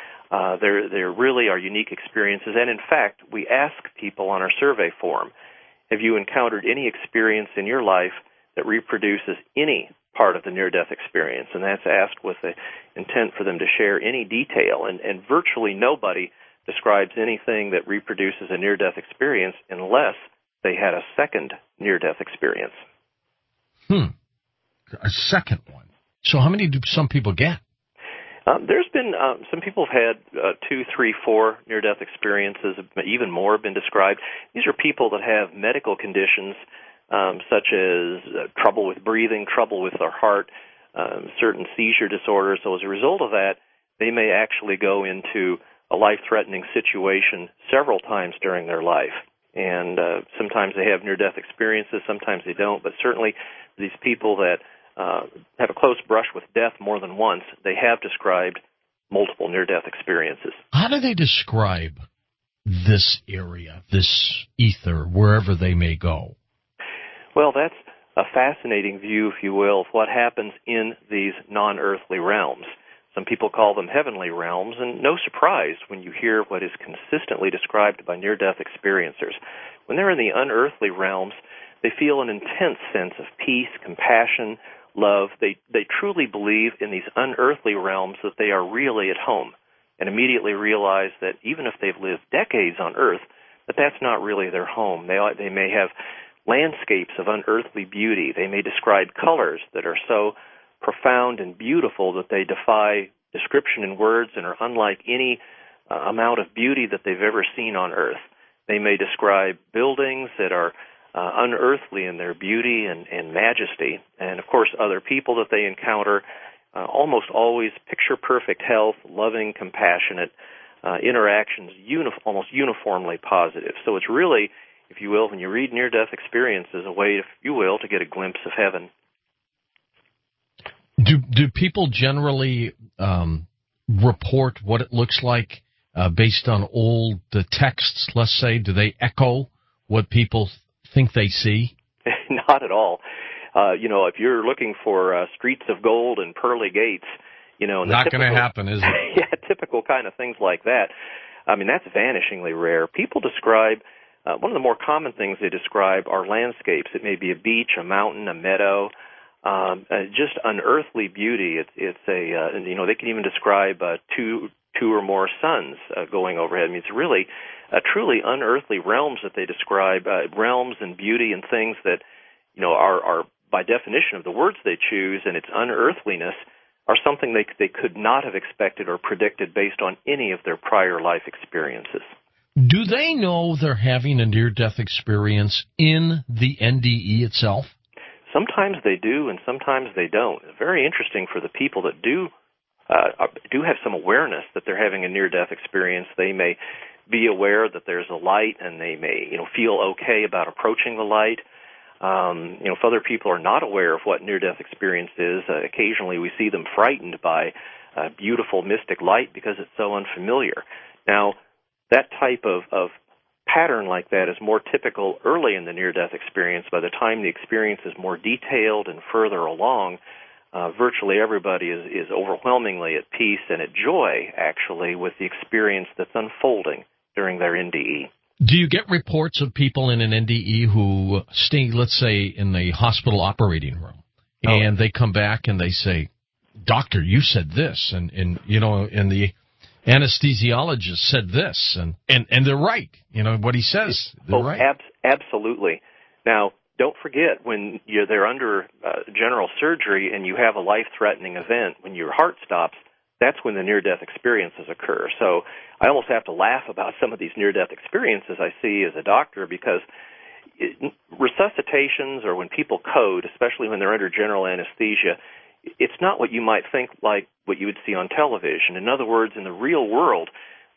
There really are unique experiences, and in fact, we ask people on our survey form, have you encountered any experience in your life that reproduces any part of the near-death experience? And that's asked with the intent for them to share any detail, and virtually nobody describes anything that reproduces a near-death experience unless they had a second near-death experience. A second one. So how many do some people get? There's been some people have had 2, 3, 4 near-death experiences, even more have been described. These are people that have medical conditions such as trouble with breathing, trouble with their heart, certain seizure disorders. So as a result of that, they may actually go into a life-threatening situation several times during their life. And sometimes they have near-death experiences, sometimes they don't, but certainly these people that have a close brush with death more than once, they have described multiple near-death experiences. How do they describe this area, this ether, wherever they may go? Well, that's a fascinating view, if you will, of what happens in these non-earthly realms. Some people call them heavenly realms, and no surprise when you hear what is consistently described by near-death experiencers. When they're in the unearthly realms, they feel an intense sense of peace, compassion, love. They truly believe in these unearthly realms that they are really at home, and immediately realize that even if they've lived decades on Earth, that that's not really their home. They may have landscapes of unearthly beauty. They may describe colors that are so profound and beautiful that they defy description in words and are unlike any amount of beauty that they've ever seen on Earth. They may describe buildings that are unearthly in their beauty and majesty. And, of course, other people that they encounter, almost always picture-perfect health, loving, compassionate interactions, almost uniformly positive. So it's really, if you will, when you read near-death experiences, a way, if you will, to get a glimpse of heaven. Do people generally report what it looks like based on old texts, let's say? Do they echo what people think they see? Not at all. If you're looking for streets of gold and pearly gates, not going to happen, is it? Yeah, typical kind of things like that. I mean, that's vanishingly rare. People describe, one of the more common things they describe are landscapes. It may be a beach, a mountain, a meadow, just unearthly beauty. It's they can even describe two or more suns going overhead. I mean, it's really truly unearthly realms that they describe, realms and beauty and things that, are by definition of the words they choose and its unearthliness are something they could not have expected or predicted based on any of their prior life experiences. Do they know they're having a near-death experience in the NDE itself? Sometimes they do, and sometimes they don't. It's very interesting for the people that do have some awareness that they're having a near-death experience. They may be aware that there's a light, and they may, feel okay about approaching the light. If other people are not aware of what near-death experience is, occasionally we see them frightened by beautiful mystic light because it's so unfamiliar. Now, that type of pattern like that is more typical early in the near-death experience. By the time the experience is more detailed and further along, virtually everybody is overwhelmingly at peace and at joy, actually, with the experience that's unfolding during their NDE. Do you get reports of people in an NDE who stay, let's say, in the hospital operating room, and they come back and they say, "Doctor, you said this," and the anesthesiologist said this, and they're right. What he says, they're right. Absolutely. Now, don't forget, when they're under general surgery and you have a life-threatening event, when your heart stops, that's when the near-death experiences occur. So I almost have to laugh about some of these near-death experiences I see as a doctor, because resuscitations, or when people code, especially when they're under general anesthesia, it's not what you might think like what you would see on television. In other words, in the real world,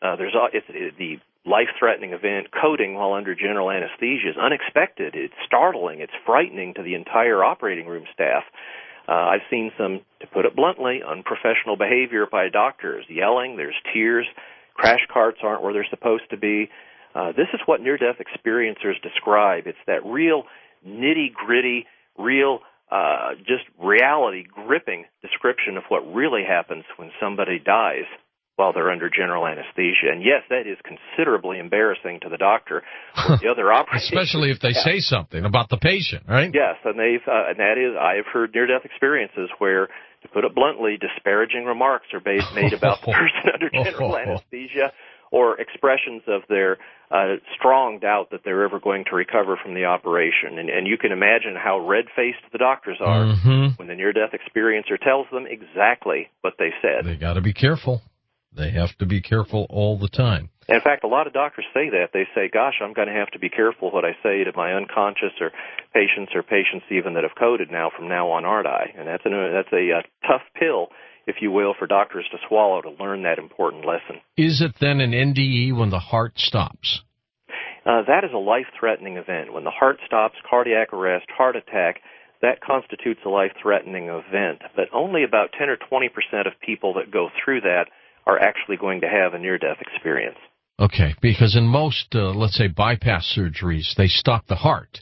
it's the life-threatening event, coding while under general anesthesia, is unexpected. It's startling. It's frightening to the entire operating room staff. I've seen some, to put it bluntly, unprofessional behavior by doctors, yelling, there's tears, crash carts aren't where they're supposed to be. This is what near-death experiencers describe. It's that real nitty-gritty, real just reality-gripping description of what really happens when somebody dies while they're under general anesthesia. And yes, that is considerably embarrassing to the doctor or the other operators. Especially if they say something about the patient, right? Yes, and I've heard near-death experiences where, to put it bluntly, disparaging remarks are made about the person under general anesthesia, or expressions of their strong doubt that they're ever going to recover from the operation. And you can imagine how red-faced the doctors are when the near-death experiencer tells them exactly what they said. They got to be careful. They have to be careful all the time. In fact, a lot of doctors say that. They say, gosh, I'm going to have to be careful what I say to my unconscious or patients even that have coded now from now on, aren't I? And that's a tough pill, if you will, for doctors to swallow to learn that important lesson. Is it then an NDE when the heart stops? That is a life-threatening event. When the heart stops, cardiac arrest, heart attack, that constitutes a life-threatening event. But only about 10 or 20% of people that go through that are actually going to have a near-death experience. Okay, because in most, let's say, bypass surgeries, they stop the heart.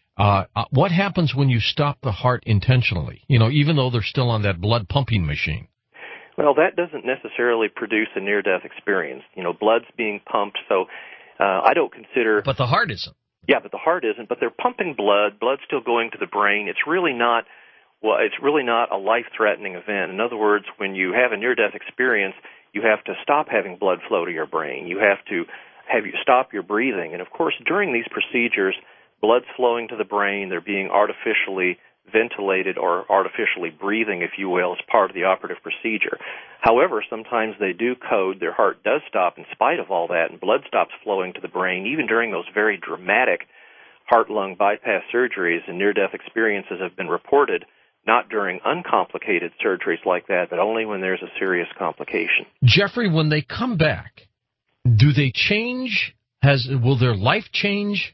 What happens when you stop the heart intentionally, even though they're still on that blood pumping machine? Well, that doesn't necessarily produce a near-death experience. Blood's being pumped, so I don't consider... But the heart isn't. Yeah, but the heart isn't. But they're pumping blood. Blood's still going to the brain. It's really not a life-threatening event. In other words, when you have a near-death experience, you have to stop having blood flow to your brain. You have to stop your breathing. And, of course, during these procedures, blood's flowing to the brain. They're being artificially ventilated or artificially breathing, if you will, as part of the operative procedure. However, sometimes they do code. Their heart does stop in spite of all that, and blood stops flowing to the brain, even during those very dramatic heart-lung bypass surgeries. And near-death experiences have been reported not during uncomplicated surgeries like that, but only when there's a serious complication. Jeffrey, when they come back, do they change? Will their life change?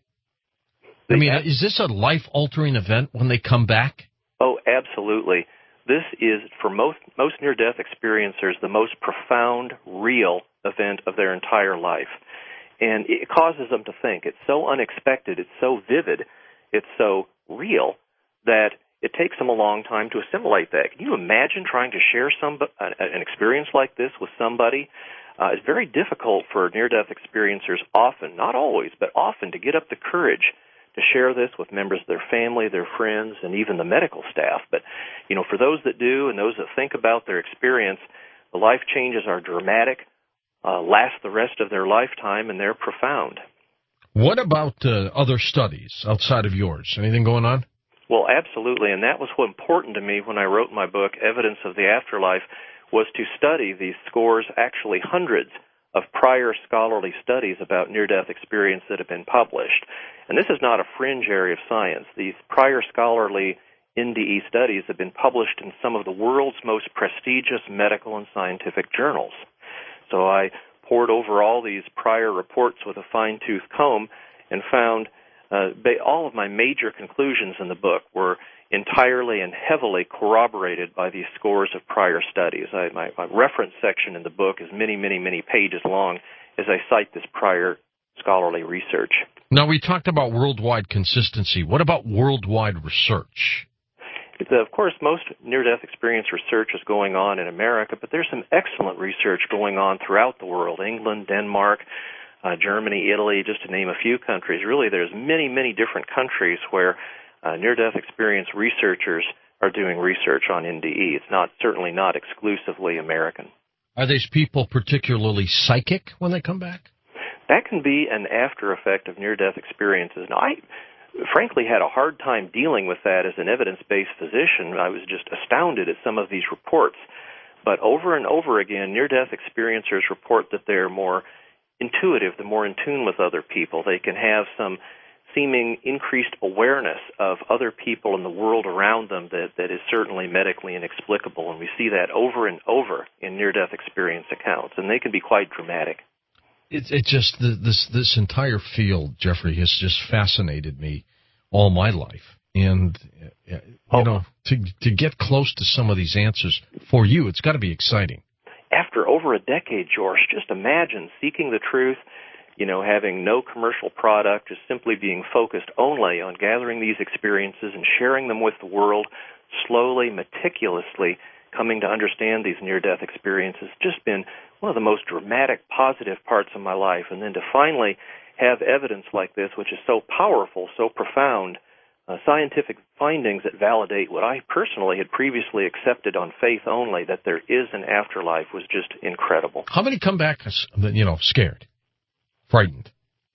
Is this a life-altering event when they come back? Oh, absolutely. This is, for most near-death experiencers, the most profound, real event of their entire life. And it causes them to think. It's so unexpected, it's so vivid, it's so real that it takes them a long time to assimilate that. Can you imagine trying to share an experience like this with somebody? It's very difficult for near-death experiencers often, not always, but often, to get up the courage to share this with members of their family, their friends, and even the medical staff. But, for those that do and those that think about their experience, the life changes are dramatic, last the rest of their lifetime, and they're profound. What about other studies outside of yours? Anything going on? Well, absolutely, and that was what important to me when I wrote my book, Evidence of the Afterlife, was to study these scores, actually hundreds of prior scholarly studies about near-death experience that have been published. And this is not a fringe area of science. These prior scholarly NDE studies have been published in some of the world's most prestigious medical and scientific journals. So I pored over all these prior reports with a fine-tooth comb and found all of my major conclusions in the book were entirely and heavily corroborated by these scores of prior studies. My reference section in the book is many, many, many pages long as I cite this prior scholarly research. Now, we talked about worldwide consistency. What about worldwide research? Of course, most near-death experience research is going on in America, but there's some excellent research going on throughout the world, England, Denmark, Germany, Italy, just to name a few countries. Really, there's many, many different countries where near-death experience researchers are doing research on NDE. It's certainly not exclusively American. Are these people particularly psychic when they come back? That can be an after effect of near-death experiences. Now, I frankly had a hard time dealing with that as an evidence-based physician. I was just astounded at some of these reports. But over and over again, near-death experiencers report that they're more intuitive, they're more in tune with other people. They can have some seeming increased awareness of other people in the world around them that is certainly medically inexplicable, and we see that over and over in near-death experience accounts, and they can be quite dramatic. It just this entire field, Jeffrey, has just fascinated me all my life, and to get close to some of these answers for you, it's got to be exciting. After over a decade, George, just imagine seeking the truth, having no commercial product, just simply being focused only on gathering these experiences and sharing them with the world, slowly, meticulously coming to understand these near-death experiences. Just been one of the most dramatic, positive parts of my life. And then to finally have evidence like this, which is so powerful, so profound, scientific findings that validate what I personally had previously accepted on faith only, that there is an afterlife, was just incredible. How many come back, scared, frightened?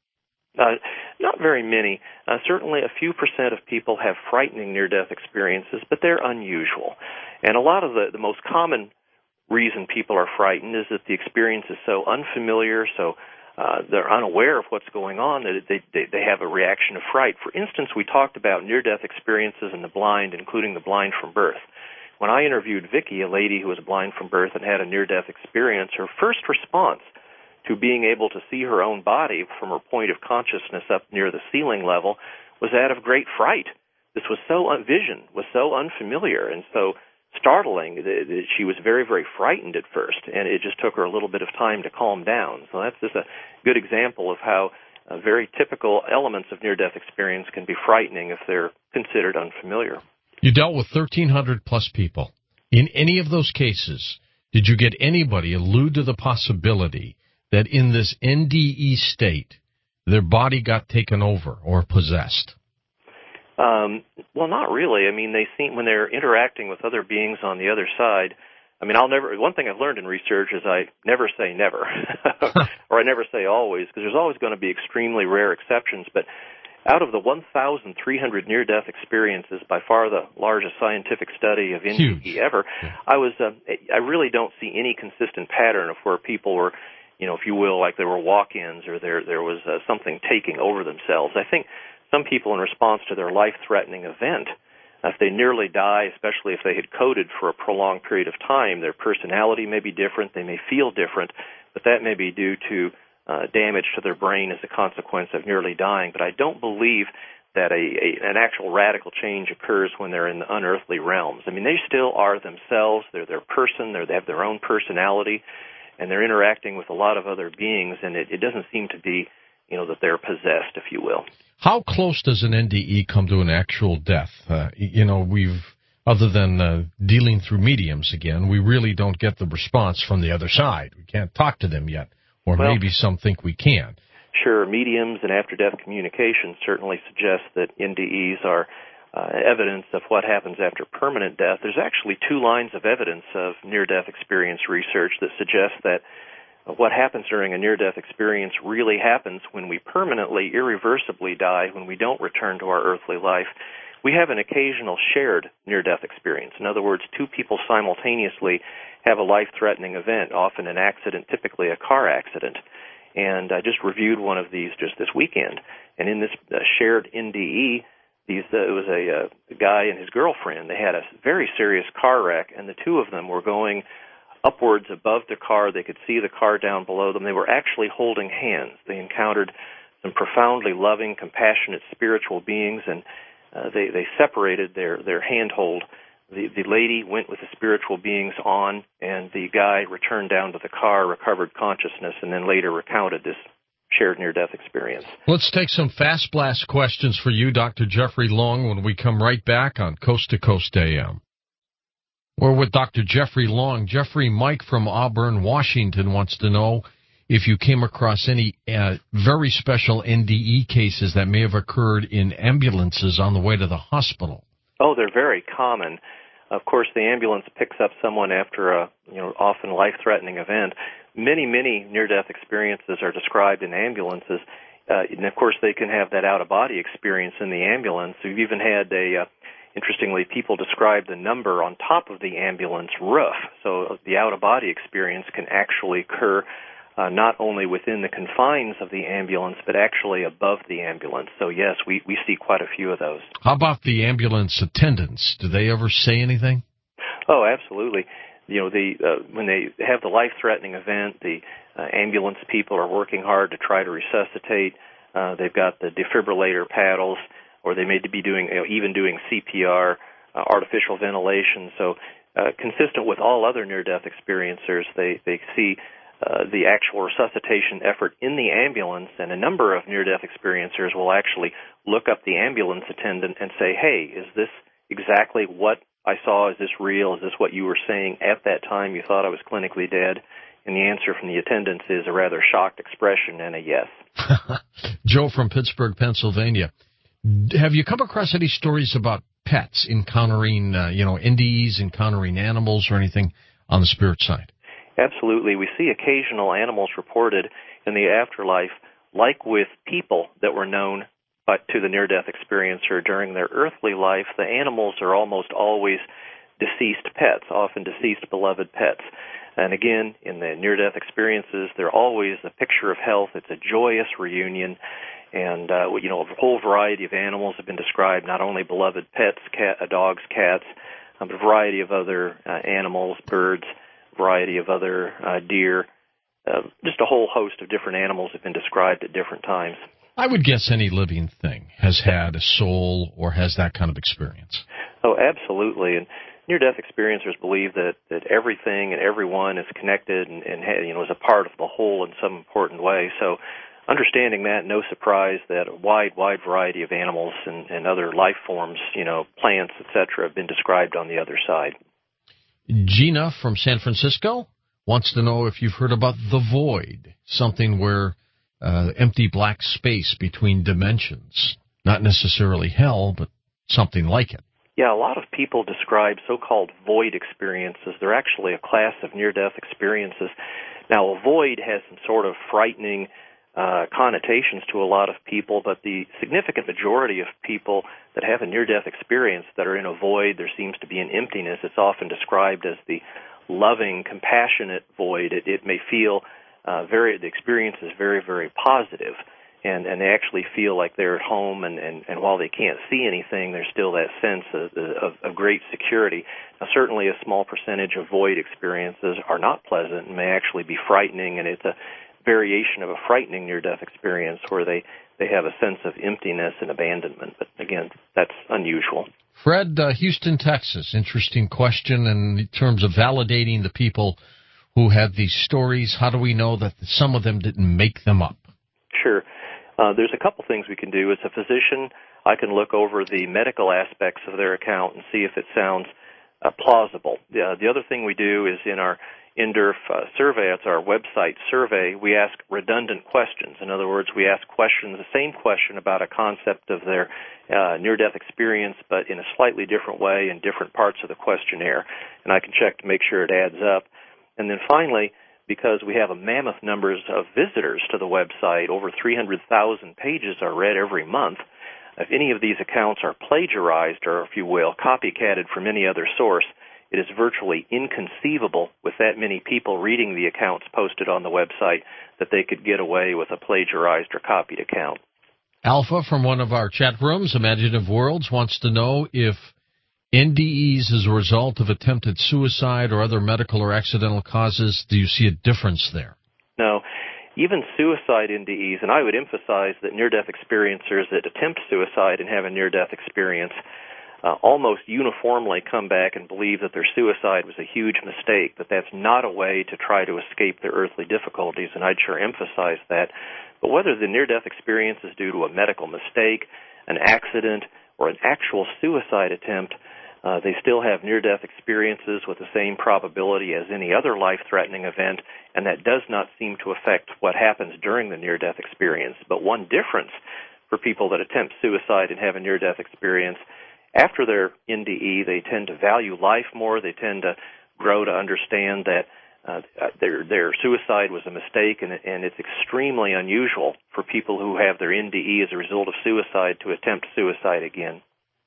Not very many. Certainly a few percent of people have frightening near-death experiences, but they're unusual. And a lot of the most common reason people are frightened is that the experience is so unfamiliar, so they're unaware of what's going on, that they have a reaction of fright. For instance, we talked about near-death experiences in the blind, including the blind from birth. When I interviewed Vicki, a lady who was blind from birth and had a near-death experience, her first response to being able to see her own body from her point of consciousness up near the ceiling level was that of great fright. This was vision was so unfamiliar and so startling that she was very, very frightened at first, and it just took her a little bit of time to calm down. So that's just a good example of how very typical elements of near-death experience can be frightening if they're considered unfamiliar. You dealt with 1,300 plus people. In any of those cases, did you get anybody allude to the possibility that in this NDE state, their body got taken over or possessed? Well, not really. I mean, they seem, when they're interacting with other beings on the other side, one thing I've learned in research is I never say never, or I never say always, because there's always going to be extremely rare exceptions. But out of the 1,300 near-death experiences, by far the largest scientific study of NDE ever, I really don't see any consistent pattern of where people were, if you will, like there were walk-ins or there was something taking over themselves. I think some people, in response to their life-threatening event, if they nearly die, especially if they had coded for a prolonged period of time, their personality may be different, they may feel different, but that may be due to damage to their brain as a consequence of nearly dying. But I don't believe that an actual radical change occurs when they're in the unearthly realms. I mean, they still are themselves, they're their person, they have their own personality, and they're interacting with a lot of other beings, and it doesn't seem to be, that they're possessed, if you will. How close does an NDE come to an actual death? Other than dealing through mediums again, we really don't get the response from the other side. We can't talk to them yet, or maybe some think we can. Sure, mediums and after-death communication certainly suggest that NDEs are evidence of what happens after permanent death. There's actually two lines of evidence of near-death experience research that suggest that what happens during a near-death experience really happens when we permanently, irreversibly die, when we don't return to our earthly life. we have an occasional shared near-death experience. In other words, two people simultaneously have a life-threatening event, often an accident, typically a car accident. And I just reviewed one of these just this weekend. And in this shared NDE, it was a guy and his girlfriend. They had a very serious car wreck, and the two of them were going upwards above the car. They could see the car down below them. They were actually holding hands. They encountered some profoundly loving, compassionate, spiritual beings, and they separated their handhold. The lady went with the spiritual beings on, and the guy returned down to the car, recovered consciousness, and then later recounted this shared near-death experience. Let's take some fast blast questions for you, Dr. Jeffrey Long, when we come right back on Coast to Coast AM. We're with Dr. Jeffrey Long. Jeffrey, Mike from Auburn, Washington wants to know if you came across any very special NDE cases that may have occurred in ambulances on the way to the hospital. Oh, they're very common. Of course, the ambulance picks up someone after a often life-threatening event. Many near-death experiences are described in ambulances, and of course they can have that out-of-body experience in the ambulance. We've even had interestingly, people describe the number on top of the ambulance roof. So the out-of-body experience can actually occur not only within the confines of the ambulance, but actually above the ambulance. So yes, we see quite a few of those. How about the ambulance attendants? Do they ever say anything? Oh, absolutely. When they have the life-threatening event, the ambulance people are working hard to try to resuscitate. They've got the defibrillator paddles, or they may be doing CPR, artificial ventilation. So consistent with all other near-death experiencers, they see the actual resuscitation effort in the ambulance, and a number of near-death experiencers will actually look up the ambulance attendant and say, hey, is this exactly what I saw? Is this real? Is this what you were saying at that time you thought I was clinically dead? And the answer from the attendants is a rather shocked expression and a yes. Joe from Pittsburgh, Pennsylvania. Have you come across any stories about pets encountering, NDEs, encountering animals or anything on the spirit side? Absolutely. We see occasional animals reported in the afterlife, like with people that were known to the near-death experiencer during their earthly life. The animals are almost always deceased pets, often deceased beloved pets. And again, in the near-death experiences, they're always a picture of health. It's a joyous reunion. And, a whole variety of animals have been described, not only beloved pets, dogs, cats, but a variety of other animals, birds, variety of other deer. Just a whole host of different animals have been described at different times. I would guess any living thing has had a soul or has that kind of experience. Oh, absolutely. And near-death experiencers believe that everything and everyone is connected and is a part of the whole in some important way. So understanding that, no surprise that a wide variety of animals and other life forms, plants, etc., have been described on the other side. Gina from San Francisco wants to know if you've heard about the void, something where empty black space between dimensions. Not necessarily hell, but something like it. Yeah, a lot of people describe so-called void experiences. They're actually a class of near-death experiences. Now, a void has some sort of frightening connotations to a lot of people, but the significant majority of people that have a near-death experience that are in a void, there seems to be an emptiness. It's often described as the loving, compassionate void. It may feel the experience is very, very positive, and they actually feel like they're at home, and while they can't see anything, there's still that sense of great security. Now, certainly a small percentage of void experiences are not pleasant and may actually be frightening, and it's a variation of a frightening near-death experience where they have a sense of emptiness and abandonment. But again, that's unusual. Fred, Houston, Texas. Interesting question in terms of validating the people who had these stories. How do we know that some of them didn't make them up? Sure. There's a couple things we can do. As a physician, I can look over the medical aspects of their account and see if it sounds plausible. The other thing we do is in our NDERF survey, it's our website survey, we ask redundant questions. In other words, we ask questions, the same question about a concept of their near-death experience, but in a slightly different way in different parts of the questionnaire. And I can check to make sure it adds up. And then finally, because we have a mammoth numbers of visitors to the website, over 300,000 pages are read every month, If any of these accounts are plagiarized or, if you will, copycatted from any other source, it is virtually inconceivable with that many people reading the accounts posted on the website that they could get away with a plagiarized or copied account. Alpha from one of our chat rooms, Imaginative Worlds, wants to know if NDEs as a result of attempted suicide or other medical or accidental causes, do you see a difference there? No. Even suicide NDEs, and I would emphasize that near-death experiencers that attempt suicide and have a near-death experience almost uniformly come back and believe that their suicide was a huge mistake, that that's not a way to try to escape their earthly difficulties, and I'd sure emphasize that. But whether the near-death experience is due to a medical mistake, an accident, or an actual suicide attempt, they still have near-death experiences with the same probability as any other life-threatening event, and that does not seem to affect what happens during the near-death experience. But one difference for people that attempt suicide and have a near-death experience, after their NDE, they tend to value life more. They tend to grow to understand that their suicide was a mistake, and it's extremely unusual for people who have their NDE as a result of suicide to attempt suicide again.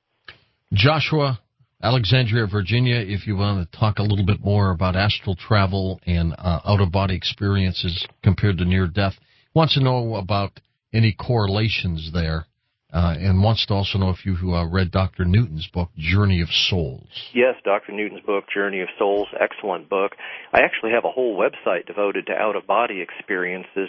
Joshua, Alexandria, Virginia, if you want to talk a little bit more about astral travel and out-of-body experiences compared to near-death, wants to know about any correlations there, and wants to also know if you read Dr. Newton's book, Journey of Souls. Yes, Dr. Newton's book, Journey of Souls, excellent book. I actually have a whole website devoted to out-of-body experiences,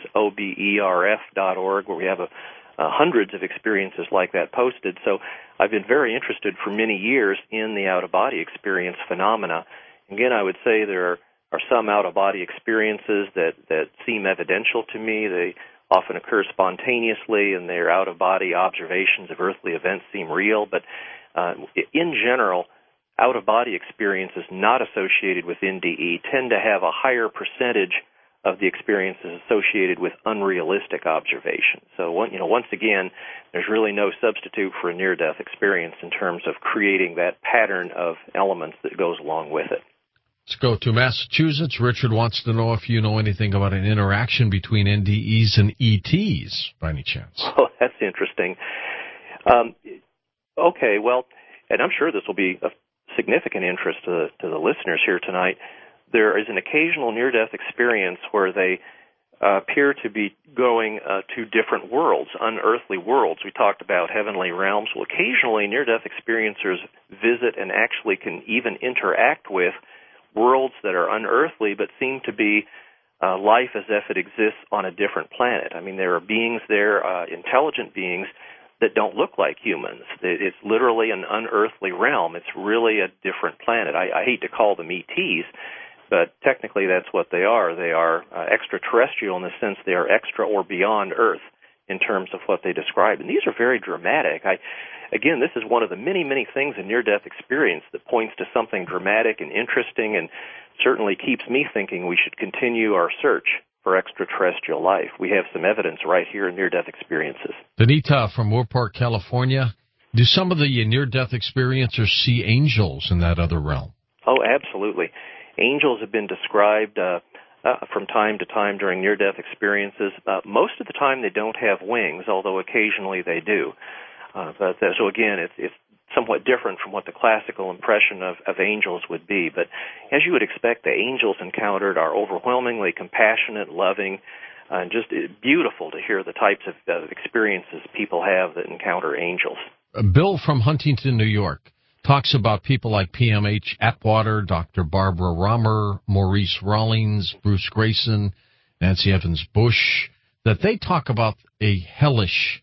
oberf.org, where we have hundreds of experiences like that posted. So I've been very interested for many years in the out-of-body experience phenomena. Again, I would say there are some out-of-body experiences that seem evidential to me. They often occur spontaneously, and their out-of-body observations of earthly events seem real. But in general, out-of-body experiences not associated with NDE tend to have a higher percentage of the experiences associated with unrealistic observations. So, once again, there's really no substitute for a near-death experience in terms of creating that pattern of elements that goes along with it. Let's go to Massachusetts. Richard wants to know if you know anything about an interaction between NDEs and ETs, by any chance. Oh, that's interesting. Okay, well, and I'm sure this will be of significant interest to the listeners here tonight. There is an occasional near-death experience where they appear to be going to different worlds, unearthly worlds. We talked about heavenly realms. Well, occasionally near-death experiencers visit and actually can even interact with worlds that are unearthly but seem to be life as if it exists on a different planet. I mean, there are beings there, intelligent beings, that don't look like humans. It's literally an unearthly realm. It's really a different planet. I hate to call them ETs, but technically that's what they are. They are extraterrestrial in the sense they are extra or beyond Earth in terms of what they describe. And these are very dramatic. Again, this is one of the many, many things in near-death experience that points to something dramatic and interesting, and certainly keeps me thinking we should continue our search for extraterrestrial life. We have some evidence right here in near-death experiences. Benita from Moorpark, California. Do some of the near-death experiencers see angels in that other realm? Oh, absolutely. Angels have been described from time to time during near-death experiences. Most of the time they don't have wings, although occasionally they do. So again, it's somewhat different from what the classical impression of angels would be. But as you would expect, the angels encountered are overwhelmingly compassionate, loving, and just beautiful to hear the types of experiences people have that encounter angels. Bill from Huntington, New York, talks about people like PMH Atwater, Dr. Barbara Romer, Maurice Rawlings, Bruce Grayson, Nancy Evans Bush, that they talk about a hellish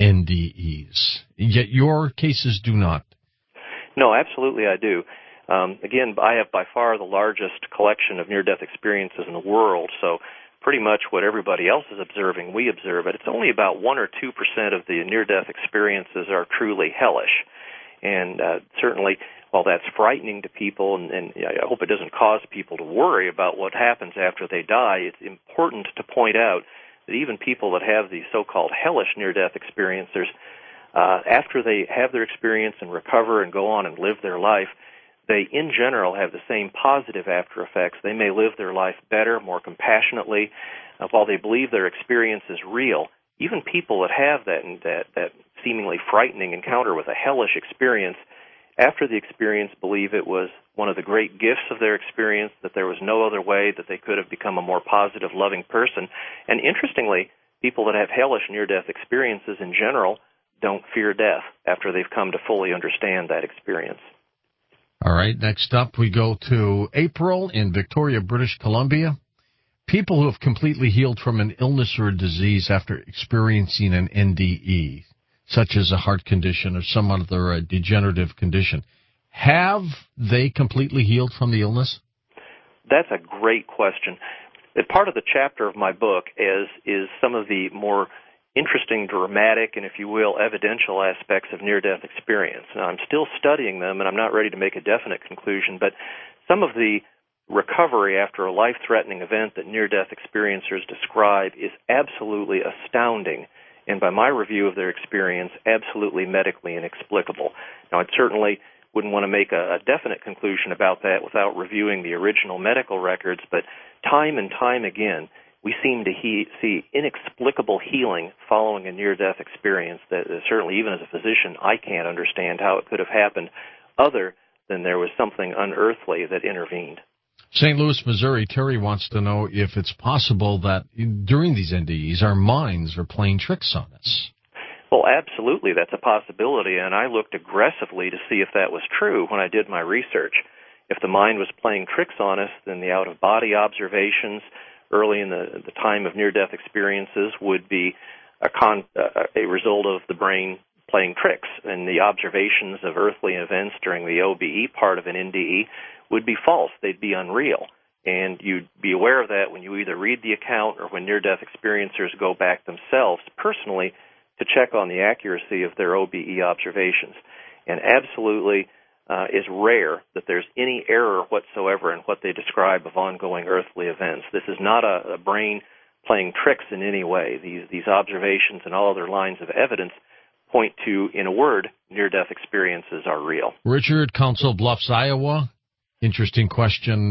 NDEs, yet your cases do not. No, absolutely I do. Again, I have by far the largest collection of near-death experiences in the world, so pretty much what everybody else is observing, we observe it. It's only about 1 or 2% of the near-death experiences are truly hellish. And certainly, while that's frightening to people, and I hope it doesn't cause people to worry about what happens after they die, it's important to point out that even people that have these so-called hellish near-death experiencers, after they have their experience and recover and go on and live their life, they in general have the same positive after effects. They may live their life better, more compassionately, while they believe their experience is real. Even people that have that seemingly frightening encounter with a hellish experience, after the experience believe it was one of the great gifts of their experience, that there was no other way that they could have become a more positive, loving person. And interestingly, people that have hellish near-death experiences in general don't fear death after they've come to fully understand that experience. All right, next up we go to April in Victoria, British Columbia. People who have completely healed from an illness or a disease after experiencing an NDE, such as a heart condition or some other degenerative condition, have they completely healed from the illness? That's a great question. Part of the chapter of my book is some of the more interesting, dramatic, and if you will, evidential aspects of near-death experience. Now, I'm still studying them, and I'm not ready to make a definite conclusion, but some of the recovery after a life-threatening event that near-death experiencers describe is absolutely astounding, and by my review of their experience, absolutely medically inexplicable. Now, I certainly wouldn't want to make a definite conclusion about that without reviewing the original medical records, but time and time again, we seem to see inexplicable healing following a near-death experience that certainly, even as a physician, I can't understand how it could have happened other than there was something unearthly that intervened. St. Louis, Missouri, Terry wants to know if it's possible that during these NDEs, our minds are playing tricks on us. Well, absolutely, that's a possibility, and I looked aggressively to see if that was true when I did my research. If the mind was playing tricks on us, then the out-of-body observations early in the time of near-death experiences would be a result of the brain playing tricks, and the observations of earthly events during the OBE part of an NDE would be false. They'd be unreal. And you'd be aware of that when you either read the account or when near-death experiencers go back themselves personally to check on the accuracy of their OBE observations. And absolutely is rare that there's any error whatsoever in what they describe of ongoing earthly events. This is not a brain playing tricks in any way. These observations and all other lines of evidence point to, in a word, near-death experiences are real. Richard, Council Bluffs, Iowa. Interesting question.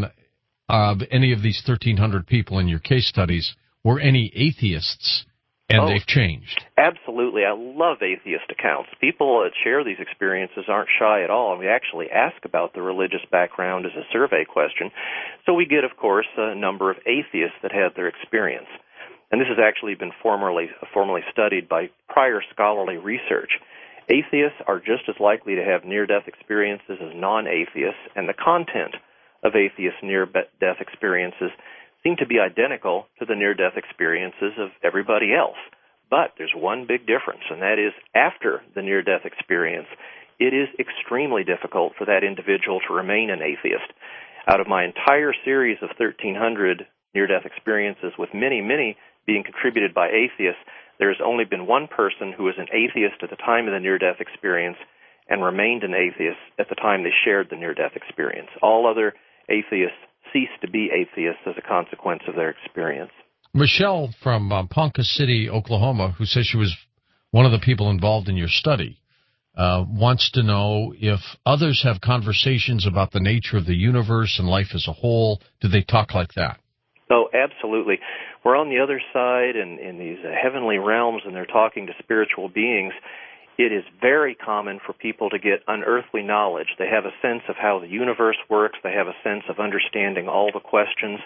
Any of these 1,300 people in your case studies were any atheists, and they've changed? Absolutely. I love atheist accounts. People that share these experiences aren't shy at all, and we actually ask about the religious background as a survey question. So we get, of course, a number of atheists that had their experience. And this has actually been formally studied by prior scholarly research. Atheists are just as likely to have near-death experiences as non-atheists, and the content of atheists' near-death experiences seem to be identical to the near-death experiences of everybody else. But there's one big difference, and that is after the near-death experience, it is extremely difficult for that individual to remain an atheist. Out of my entire series of 1,300 near-death experiences, with many, many being contributed by atheists, there has only been one person who was an atheist at the time of the near-death experience and remained an atheist at the time they shared the near-death experience. All other atheists cease to be atheists as a consequence of their experience. Michelle from Ponca City, Oklahoma, who says she was one of the people involved in your study, wants to know if others have conversations about the nature of the universe and life as a whole. Do they talk like that? Oh, absolutely. We're on the other side in these heavenly realms, and they're talking to spiritual beings. It is very common for people to get unearthly knowledge. They have a sense of how the universe works. They have a sense of understanding all the questions.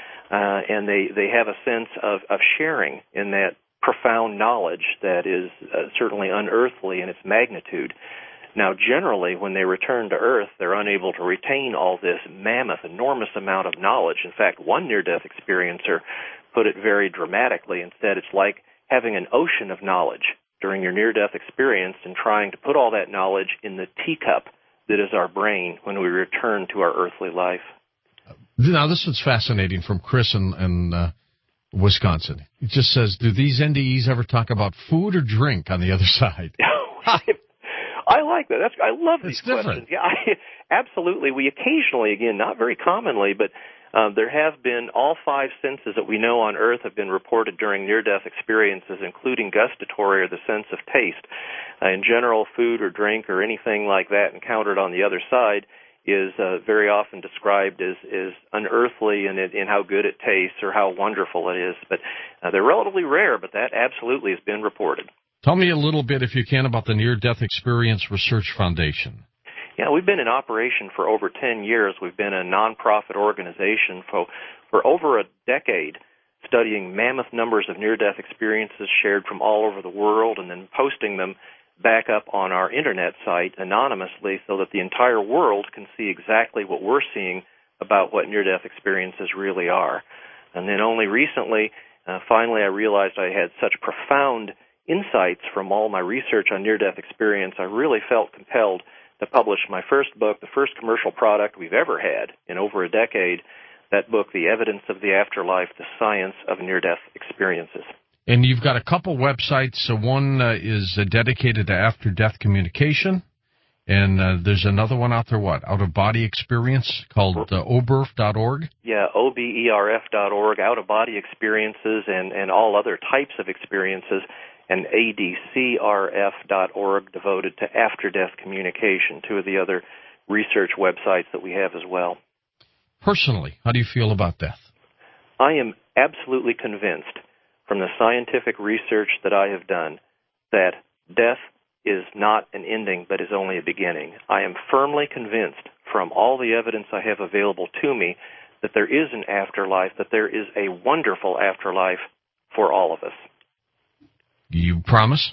And they have a sense of sharing in that profound knowledge that is certainly unearthly in its magnitude. Now, generally, when they return to Earth, they're unable to retain all this mammoth, enormous amount of knowledge. In fact, one near-death experiencer put it very dramatically. Instead, it's like having an ocean of knowledge during your near-death experience and trying to put all that knowledge in the teacup that is our brain when we return to our earthly life. Now, this was fascinating from Chris in Wisconsin. It just says, do these NDEs ever talk about food or drink on the other side? I like that. I love these questions. Yeah, absolutely. We occasionally, again, not very commonly, but there have been all five senses that we know on Earth have been reported during near-death experiences, including gustatory or the sense of taste. In general, food or drink or anything like that encountered on the other side is very often described as unearthly in how good it tastes or how wonderful it is. But they're relatively rare, but that absolutely has been reported. Tell me a little bit, if you can, about the Near-Death Experience Research Foundation. Yeah, we've been in operation for over 10 years. We've been a nonprofit organization for over a decade, studying mammoth numbers of near-death experiences shared from all over the world and then posting them back up on our Internet site anonymously so that the entire world can see exactly what we're seeing about what near-death experiences really are. And then only recently, finally, I realized I had such profound insights from all my research on near-death experience, I really felt compelled to publish my first book, the first commercial product we've ever had in over a decade, that book, The Evidence of the Afterlife, The Science of Near-Death Experiences. And you've got a couple websites. One is dedicated to after-death communication, and there's another one out there, Out-of-Body Experience, called oberf.org? Yeah, oberf.org, out-of-body experiences and all other types of experiences, and adcrf.org, devoted to after-death communication, two of the other research websites that we have as well. Personally, how do you feel about death? I am absolutely convinced from the scientific research that I have done that death is not an ending but is only a beginning. I am firmly convinced from all the evidence I have available to me that there is an afterlife, that there is a wonderful afterlife for all of us. You promise?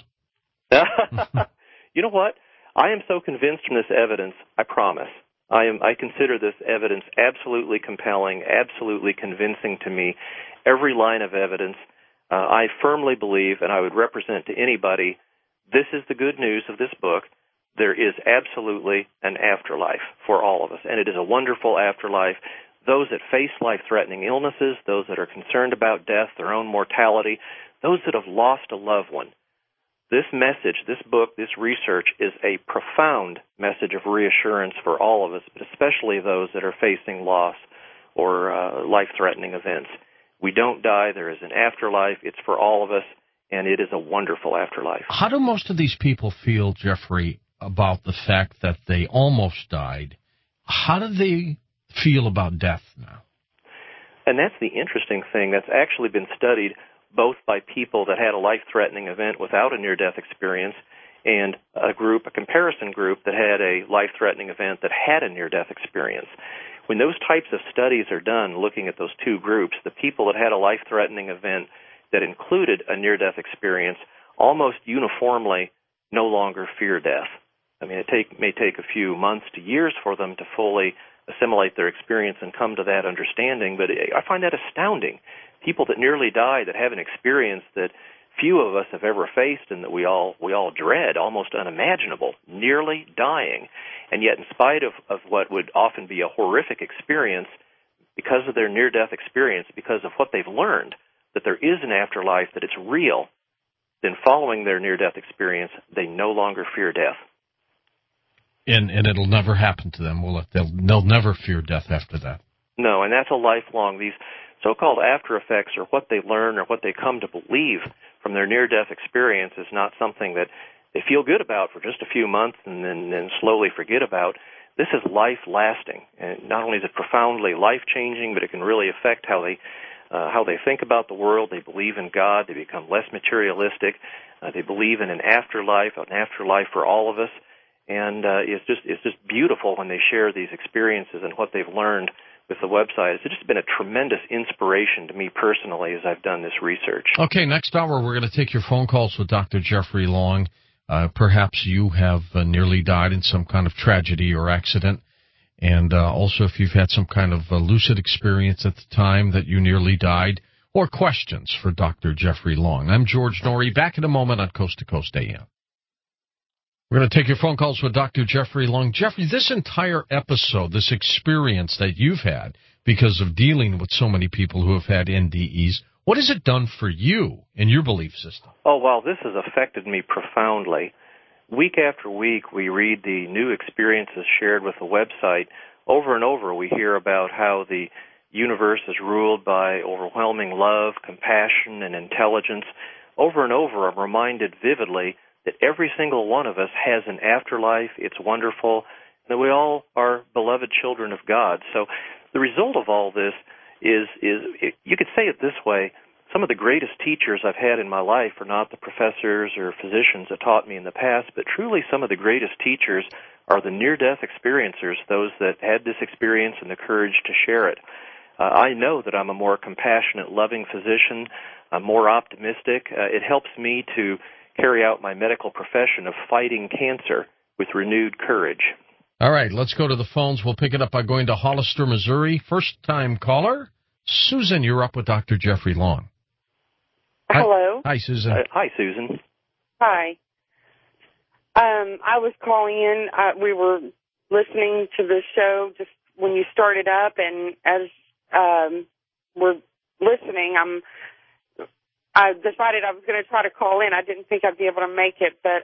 You know what? I am so convinced from this evidence, I promise. I consider this evidence absolutely compelling, absolutely convincing to me. Every line of evidence, I firmly believe, and I would represent to anybody, this is the good news of this book. There is absolutely an afterlife for all of us, and it is a wonderful afterlife. Those that face life-threatening illnesses, those that are concerned about death, their own mortality, those that have lost a loved one. This message, this book, this research is a profound message of reassurance for all of us, but especially those that are facing loss or life-threatening events. We don't die. There is an afterlife. It's for all of us, and it is a wonderful afterlife. How do most of these people feel, Jeffrey, about the fact that they almost died? How do they feel about death now? And that's the interesting thing. That's actually been studied both by people that had a life-threatening event without a near-death experience and a comparison group that had a life-threatening event that had a near-death experience. When those types of studies are done looking at those two groups, the people that had a life-threatening event that included a near-death experience almost uniformly no longer fear death. I mean, it may take a few months to years for them to fully assimilate their experience and come to that understanding, but I find that astounding. People that nearly die, that have an experience that few of us have ever faced and that we all dread, almost unimaginable, nearly dying. And yet, in spite of what would often be a horrific experience, because of their near-death experience, because of what they've learned, that there is an afterlife, that it's real, then following their near-death experience, they no longer fear death. And it'll never happen to them, will it? They'll never fear death after that. No, and that's a lifelong. These so-called after effects, or what they learn or what they come to believe from their near-death experience, is not something that they feel good about for just a few months and then slowly forget about. This is life-lasting, and not only is it profoundly life-changing, but it can really affect how they think about the world. They believe in God. They become less materialistic. They believe in an afterlife for all of us. And it's just beautiful when they share these experiences and what they've learned with the website. It's just been a tremendous inspiration to me personally as I've done this research. Okay, next hour we're going to take your phone calls with Dr. Jeffrey Long. Perhaps you have nearly died in some kind of tragedy or accident. And also if you've had some kind of lucid experience at the time that you nearly died, or questions for Dr. Jeffrey Long. I'm George Norrie, back in a moment on Coast to Coast AM. We're going to take your phone calls with Dr. Jeffrey Long. Jeffrey, this entire episode, this experience that you've had because of dealing with so many people who have had NDEs, what has it done for you in your belief system? Oh, well, this has affected me profoundly. Week after week, we read the new experiences shared with the website. Over and over, we hear about how the universe is ruled by overwhelming love, compassion, and intelligence. Over and over, I'm reminded vividly that every single one of us has an afterlife. It's wonderful, that we all are beloved children of God. So the result of all this is you could say it this way, some of the greatest teachers I've had in my life are not the professors or physicians that taught me in the past, but truly some of the greatest teachers are the near-death experiencers, those that had this experience and the courage to share it. I know that I'm a more compassionate, loving physician. I'm more optimistic. It helps me to carry out my medical profession of fighting cancer with renewed courage. All right, let's go to the phones. We'll pick it up by going to Hollister, Missouri. First-time caller, Susan, you're up with Dr. Jeffrey Long. Hello. Hi, Susan. Hi, Susan. Hi. I was calling in. We were listening to the show just when you started up, and as we're listening, I decided I was going to try to call in. I didn't think I'd be able to make it, but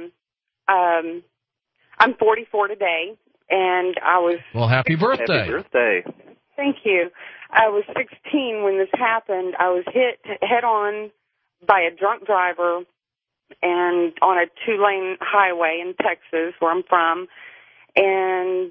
I'm 44 today, and I was... Well, happy birthday. Happy birthday. Thank you. I was 16 when this happened. I was hit head-on by a drunk driver and on a 2-lane highway in Texas, where I'm from. And,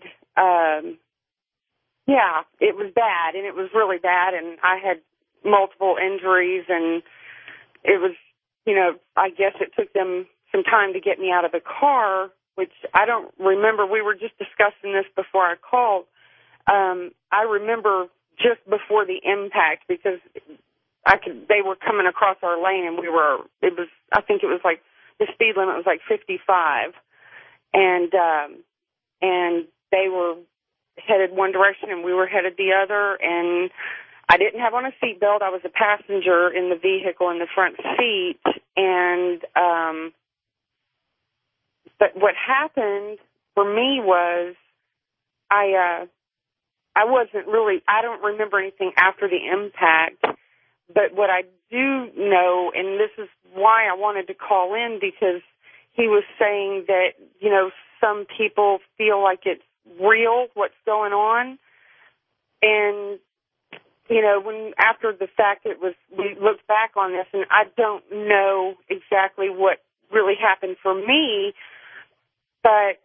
yeah, it was bad, and it was really bad, and I had multiple injuries, and it was, you know, I guess it took them some time to get me out of the car, which I don't remember. We were just discussing this before I called. I remember just before the impact, because they were coming across our lane, and I think it was like the speed limit was like 55, and they were headed one direction and we were headed the other, and I didn't have on a seatbelt. I was a passenger in the vehicle in the front seat, and but what happened for me was I don't remember anything after the impact, but what I do know, and this is why I wanted to call in, because he was saying that, you know, some people feel like it's real what's going on. And, you know, when after the fact we looked back on this, and I don't know exactly what really happened for me, but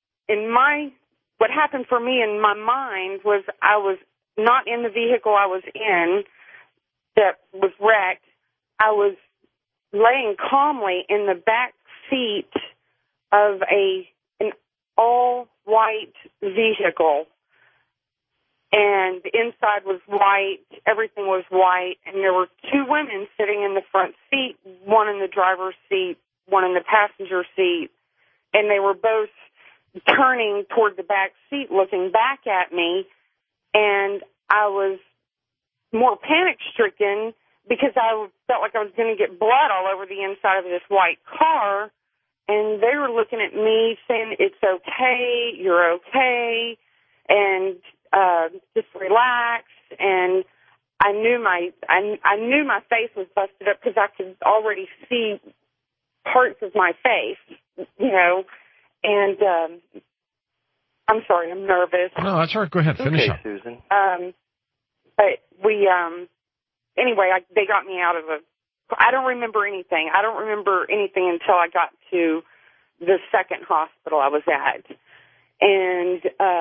what happened for me in my mind was I was not in the vehicle I was in that was wrecked. I was laying calmly in the back seat of an all-white vehicle, and the inside was white, everything was white, and there were two women sitting in the front seat, one in the driver's seat, one in the passenger seat, and they were both turning toward the back seat, looking back at me, and I was more panic-stricken because I felt like I was going to get blood all over the inside of this white car, and they were looking at me saying, "It's okay, you're okay, and just relax." And I knew my face was busted up because I could already see parts of my face, you know. And I'm sorry, I'm nervous. No, that's all right. Go ahead, finish up. Susan. But anyway, they got me out of I don't remember anything. I don't remember anything until I got to the second hospital I was at. And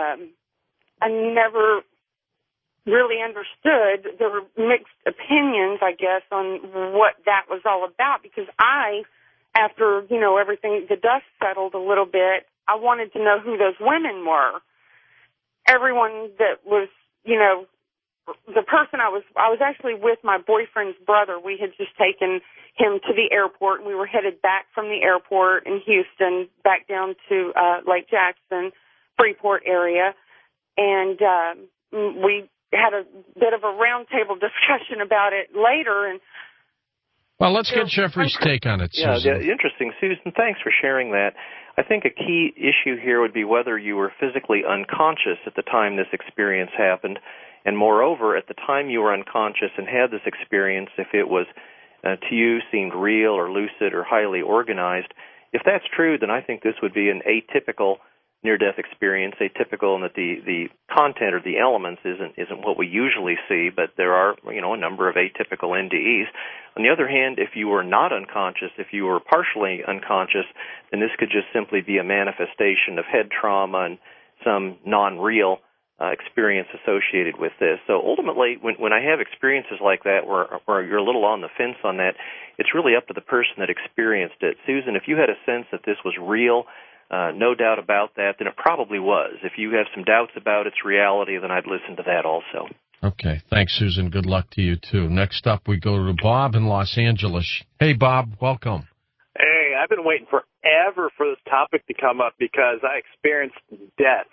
I never really understood. There were mixed opinions, I guess, on what that was all about, because after, you know, everything, the dust settled a little bit, I wanted to know who those women were. Everyone that was, you know, the person I was actually with my boyfriend's brother. We had just taken him to the airport, and we were headed back from the airport in Houston back down to Lake Jackson, Freeport area. And we had a bit of a roundtable discussion about it later. And well, let's get Jeffrey's take on it, Susan. Yeah, interesting. Susan, thanks for sharing that. I think a key issue here would be whether you were physically unconscious at the time this experience happened, and moreover, at the time you were unconscious and had this experience, if it was, to you, seemed real or lucid or highly organized. If that's true, then I think this would be an atypical near-death experience, atypical in that the content or the elements isn't what we usually see, but there are, you know, a number of atypical NDEs. On the other hand, if you were not unconscious, if you were partially unconscious, then this could just simply be a manifestation of head trauma and some non-real experience associated with this. So ultimately, when I have experiences like that where you're a little on the fence on that, it's really up to the person that experienced it. Susan, if you had a sense that this was real, no doubt about that, then it probably was. If you have some doubts about its reality, then I'd listen to that also. Okay. Thanks, Susan. Good luck to you, too. Next up, we go to Bob in Los Angeles. Hey, Bob. Welcome. Hey, I've been waiting forever for this topic to come up because I experienced death.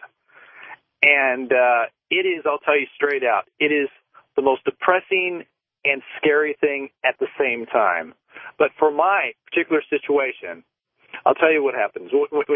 And it is, I'll tell you straight out, it is the most depressing and scary thing at the same time. But for my particular situation, I'll tell you what happens.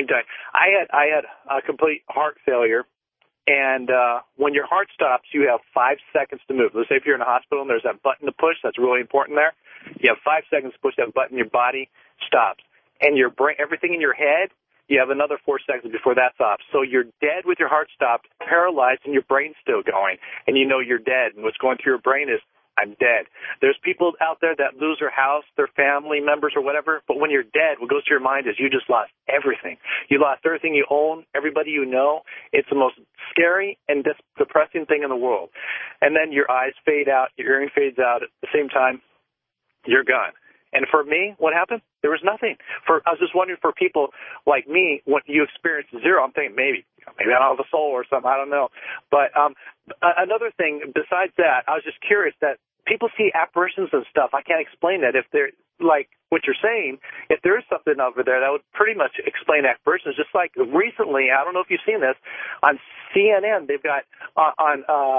I had a complete heart failure, and when your heart stops, you have 5 seconds to move. Let's say if you're in a hospital and there's that button to push, that's really important there. You have 5 seconds to push that button, your body stops. And your brain, everything in your head, you have another 4 seconds before that stops. So you're dead with your heart stopped, paralyzed, and your brain's still going. And you know you're dead. And what's going through your brain is, I'm dead. There's people out there that lose their house, their family members or whatever, but when you're dead, what goes through your mind is you just lost everything. You lost everything you own, everybody you know. It's the most scary and depressing thing in the world. And then your eyes fade out, your hearing fades out at the same time, you're gone. And for me, what happened? There was nothing. I was just wondering for people like me, when you experience zero, I'm thinking maybe I don't have a soul or something. I don't know. But another thing besides that, I was just curious that people see apparitions and stuff. I can't explain that. If they're like what you're saying, if there is something over there, that would pretty much explain apparitions. Just like recently, I don't know if you've seen this, on CNN, they've got on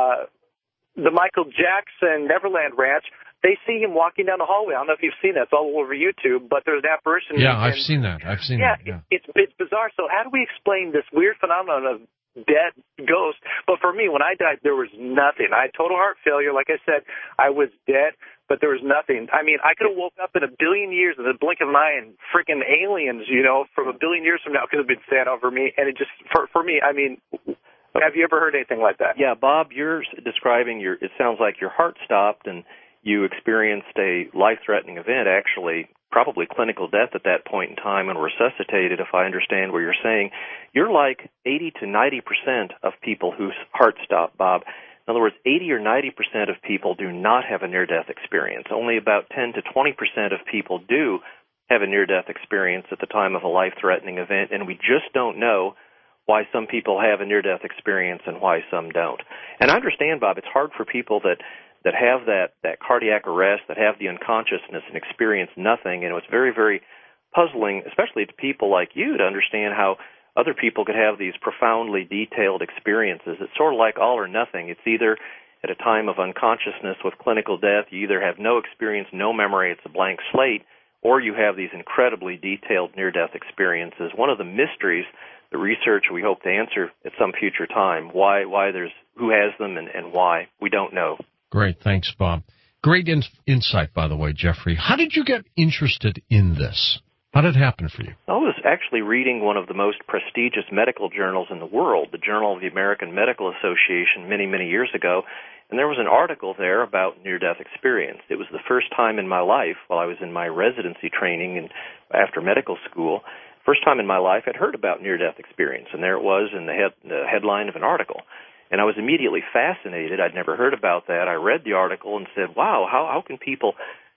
the Michael Jackson Neverland Ranch, they see him walking down the hallway. I don't know if you've seen that. It's all over YouTube, but there's an apparition. Yeah, I've seen that. Yeah. It's bizarre. So how do we explain this weird phenomenon of dead ghosts? But for me, when I died, there was nothing. I had total heart failure. Like I said, I was dead, but there was nothing. I mean, I could have woke up in a billion years in the blink of an eye and freaking aliens, from a billion years from now could have been sent over me. And it just, for me, I mean, have you ever heard anything like that? Yeah, Bob, you're describing it sounds like your heart stopped and you experienced a life-threatening event, actually probably clinical death at that point in time and resuscitated, if I understand what you're saying. You're like 80 to 90% of people whose heart stop, Bob. In other words, 80 or 90% of people do not have a near-death experience. Only about 10 to 20% of people do have a near-death experience at the time of a life-threatening event, and we just don't know why some people have a near-death experience and why some don't. And I understand, Bob, it's hard for people that have that cardiac arrest, that have the unconsciousness and experience nothing. And it's very, very puzzling, especially to people like you, to understand how other people could have these profoundly detailed experiences. It's sort of like all or nothing. It's either at a time of unconsciousness with clinical death, you either have no experience, no memory, it's a blank slate, or you have these incredibly detailed near-death experiences. One of the mysteries, the research we hope to answer at some future time, why who has them and why, we don't know. Great. Thanks, Bob. Great insight, by the way, Jeffrey. How did you get interested in this? How did it happen for you? I was actually reading one of the most prestigious medical journals in the world, the Journal of the American Medical Association, many, many years ago, and there was an article there about near-death experience. It was the first time in my life, while I was in my residency training and after medical school, first time in my life I'd heard about near-death experience, and there it was in the headline of an article. And I was immediately fascinated. I'd never heard about that. I read the article and said, wow, how can people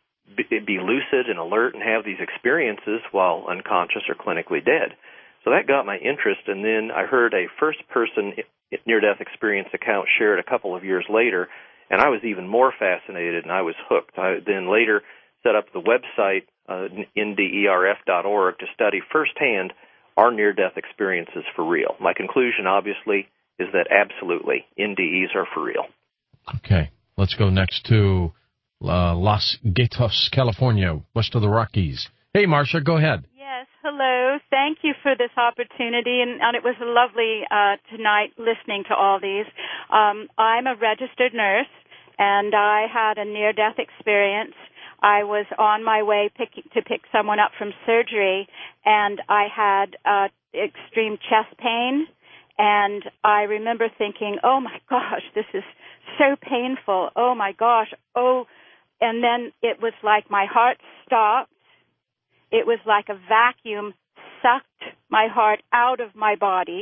be lucid and alert and have these experiences while unconscious or clinically dead? So that got my interest, and then I heard a first-person near-death experience account shared a couple of years later, and I was even more fascinated, and I was hooked. I then later set up the website, nderf.org, to study firsthand are near-death experiences for real. My conclusion, obviously, is that absolutely, NDEs are for real. Okay, let's go next to Los Gatos, California, west of the Rockies. Hey, Marcia, go ahead. Yes, hello. Thank you for this opportunity, and it was lovely tonight listening to all these. I'm a registered nurse, and I had a near-death experience. I was on my way to pick someone up from surgery, and I had extreme chest pain. And I remember thinking, oh, my gosh, this is so painful. Oh, my gosh. Oh, and then it was like my heart stopped. It was like a vacuum sucked my heart out of my body.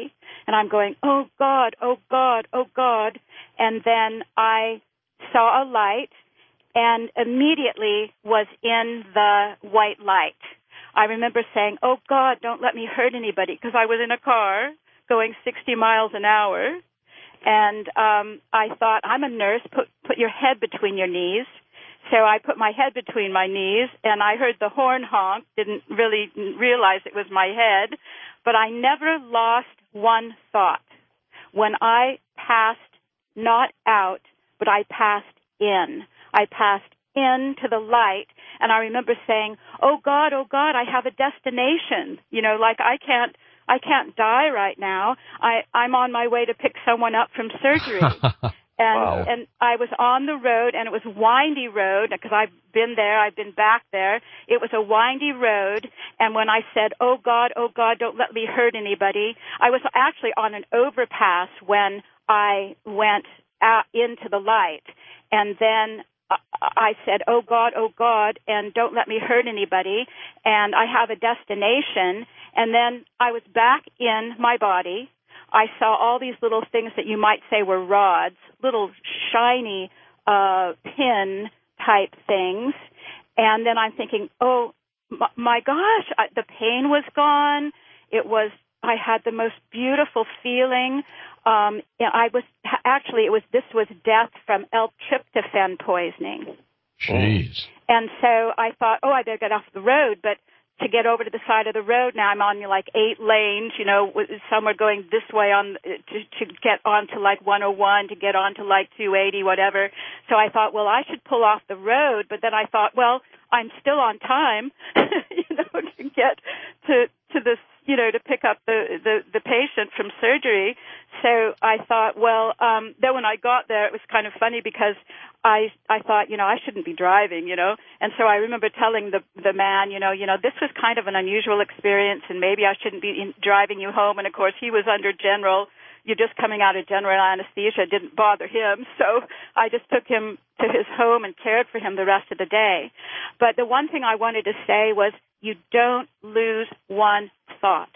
and I'm going, oh, God, oh, God, oh, God. And then I saw a light and immediately was in the white light. I remember saying, oh, God, don't let me hurt anybody, because I was in a car going 60 miles an hour. And I thought, I'm a nurse, put your head between your knees. So I put my head between my knees, and I heard the horn honk, didn't really realize it was my head, but I never lost one thought. When I passed not out, but I passed in. I passed into the light, and I remember saying, oh, God, I have a destination. You know, like I can't die right now. I'm on my way to pick someone up from surgery. And I was on the road, and it was a windy road, because I've been there, I've been back there. It was a windy road, and when I said, oh, God, don't let me hurt anybody, I was actually on an overpass when I went out into the light. And then I said, oh, God, and don't let me hurt anybody, and I have a destination. And then I was back in my body. I saw all these little things that you might say were rods, little shiny pin-type things. And then I'm thinking, oh, my gosh, the pain was gone. I had the most beautiful feeling. This was death from L-tryptophan poisoning. Jeez. And so I thought, I better get off the road, but to get over to the side of the road now, I'm on like 8 lanes, some are going this way on to get onto like 101, to get onto like 280, whatever. So I thought, well, I should pull off the road, but then I thought, well, I'm still on time, to get to this, to pick up the patient from surgery. So I thought, well, then when I got there, it was kind of funny because I thought, I shouldn't be driving, And so I remember telling the man, this was kind of an unusual experience, and maybe I shouldn't be driving you home. And of course, he was under you're just coming out of general anesthesia. It didn't bother him. So I just took him to his home and cared for him the rest of the day. But the one thing I wanted to say was, you don't lose one thought.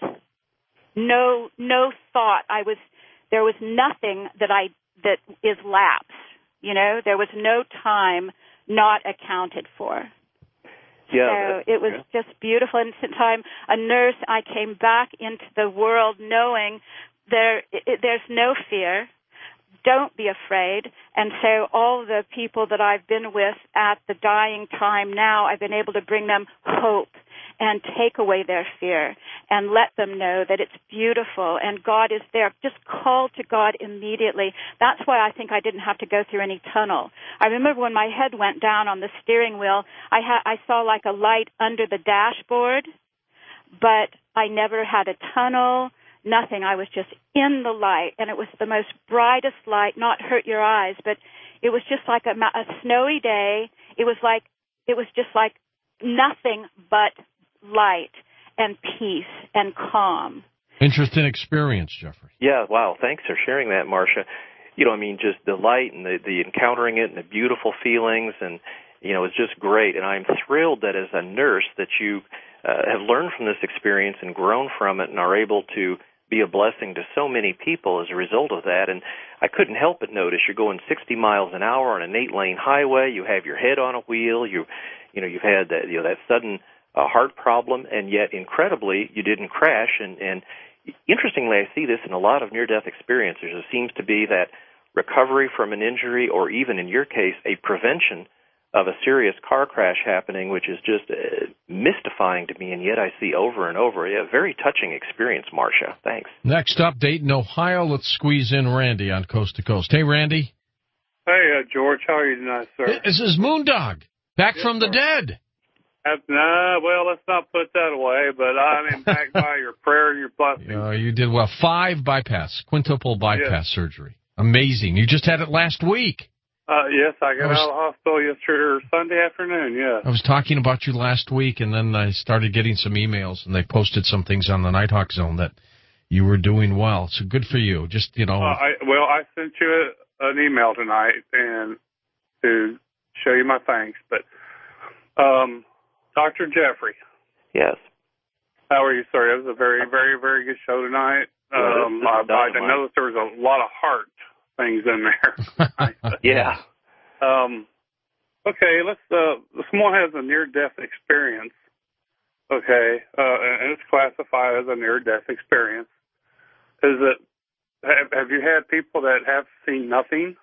No thought. There was nothing that is lapse. There was no time not accounted for. Yeah, so it was just beautiful. And since I'm a nurse, I came back into the world knowing there's no fear. Don't be afraid. And so all the people that I've been with at the dying time now, I've been able to bring them hope and take away their fear and let them know that it's beautiful and God is there. Just call to God immediately. That's why I think I didn't have to go through any tunnel. I remember when my head went down on the steering wheel, I saw like a light under the dashboard, but I never had a tunnel, nothing. I was just in the light, and it was the most brightest light, not hurt your eyes, but it was just like a snowy day. It was just like nothing but light and peace and calm. Interesting experience, Jeffrey. Yeah, wow. Thanks for sharing that, Marcia. Just the light and the encountering it and the beautiful feelings, and it's just great. And I'm thrilled that as a nurse that you have learned from this experience and grown from it and are able to be a blessing to so many people as a result of that. And I couldn't help but notice you're going 60 miles an hour on an 8-lane highway. You have your head on a wheel. You've had that sudden heart problem, and yet incredibly you didn't crash. And interestingly, I see this in a lot of near-death experiencers. It seems to be that recovery from an injury, or even in your case, a prevention of a serious car crash happening, which is just mystifying to me, and yet I see over and over. Yeah, very touching experience, Marcia. Thanks. Next up, Dayton, Ohio. Let's squeeze in Randy on Coast to Coast. Hey, Randy. Hey, George. How are you tonight, sir? This is Moondog, back from the dead. Well, let's not put that away, but I'm impacted by your prayer and your blessing. You did well. 5 quintuple bypass surgery. Amazing. You just had it last week. Yes, I got out of the hospital yesterday, Sunday afternoon, yes. I was talking about you last week, and then I started getting some emails, and they posted some things on the Nighthawk Zone that you were doing well. So good for you. Just, I sent you an email tonight and to show you my thanks, but Dr. Jeffrey. Yes. How are you, sir? It was a very, very, very good show tonight. I noticed there was a lot of heart things in there. Yeah. Okay, someone has a near-death experience. Okay, and it's classified as a near-death experience. Have you had people that have seen nothing?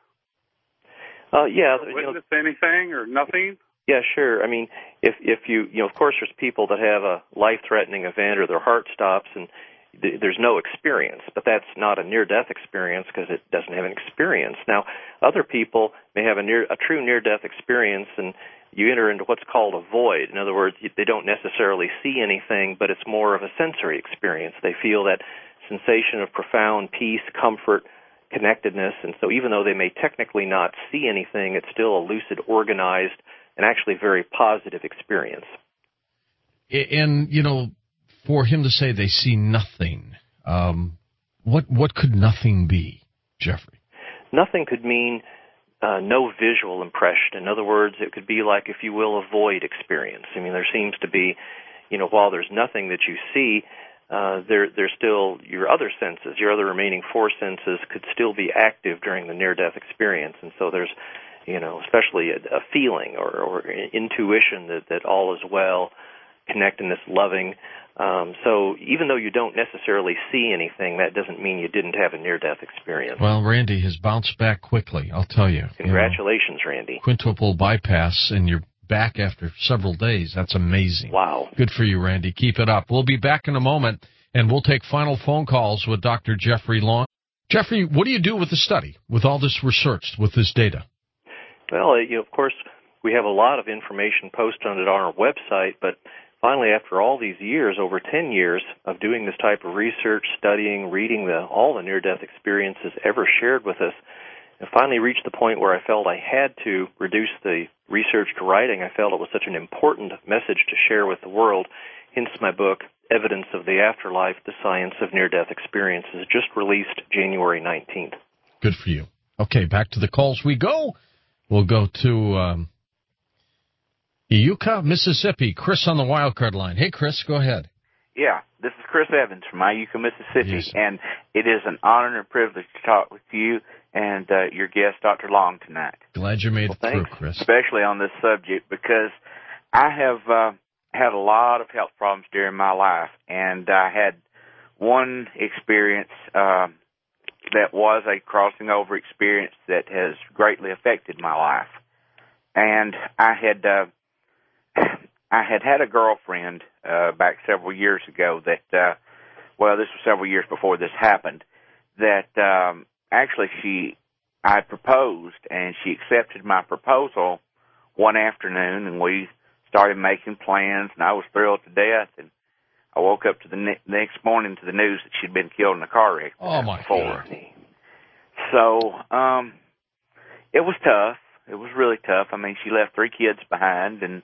Yeah. Witnessed anything or nothing? Yeah, sure. I mean, if you of course, there's people that have a life-threatening event or their heart stops and there's no experience, but that's not a near-death experience because it doesn't have an experience. Now, other people may have a true near-death experience, and you enter into what's called a void. In other words, they don't necessarily see anything, but it's more of a sensory experience. They feel that sensation of profound peace, comfort, connectedness, and so even though they may technically not see anything, it's still a lucid, organized, and actually very positive experience. And, for him to say they see nothing, what could nothing be, Jeffrey? Nothing could mean no visual impression. In other words, it could be like, if you will, a void experience. I mean, there seems to be, while there's nothing that you see, there's still your other senses, your other remaining four senses could still be active during the near-death experience. And so there's, especially a feeling or intuition that all is well, connectedness, loving. So even though you don't necessarily see anything, that doesn't mean you didn't have a near-death experience. Well, Randy has bounced back quickly, I'll tell you. Congratulations, Randy. Quintuple bypass, and you're back after several days. That's amazing. Wow. Good for you, Randy. Keep it up. We'll be back in a moment, and we'll take final phone calls with Dr. Jeffrey Long. Jeffrey, what do you do with the study, with all this research, with this data? Well, of course, we have a lot of information posted on it on our website, but finally, after all these years, over 10 years of doing this type of research, studying, reading all the near-death experiences ever shared with us, I finally reached the point where I felt I had to reduce the research to writing. I felt it was such an important message to share with the world, hence my book, Evidence of the Afterlife, The Science of Near-Death Experiences, just released January 19th. Good for you. Okay, back to the calls we go. We'll go to Iuka, Mississippi. Chris on the wildcard line. Hey, Chris, go ahead. Yeah, this is Chris Evans from Iuka, Mississippi, Yes. And it is an honor and a privilege to talk with you and your guest, Dr. Long, tonight. Glad you made it through, thanks. Chris. Especially on this subject, because I have had a lot of health problems during my life, and I had one experience that was a crossing over experience that has greatly affected my life. And I had had a girlfriend back several years ago that, this was several years before this happened, that actually I proposed, and she accepted my proposal one afternoon, and we started making plans, and I was thrilled to death. And I woke up to the next morning to the news that she'd been killed in a car wreck. Oh, my God. So it was tough. It was really tough. I mean, she left 3 kids behind, and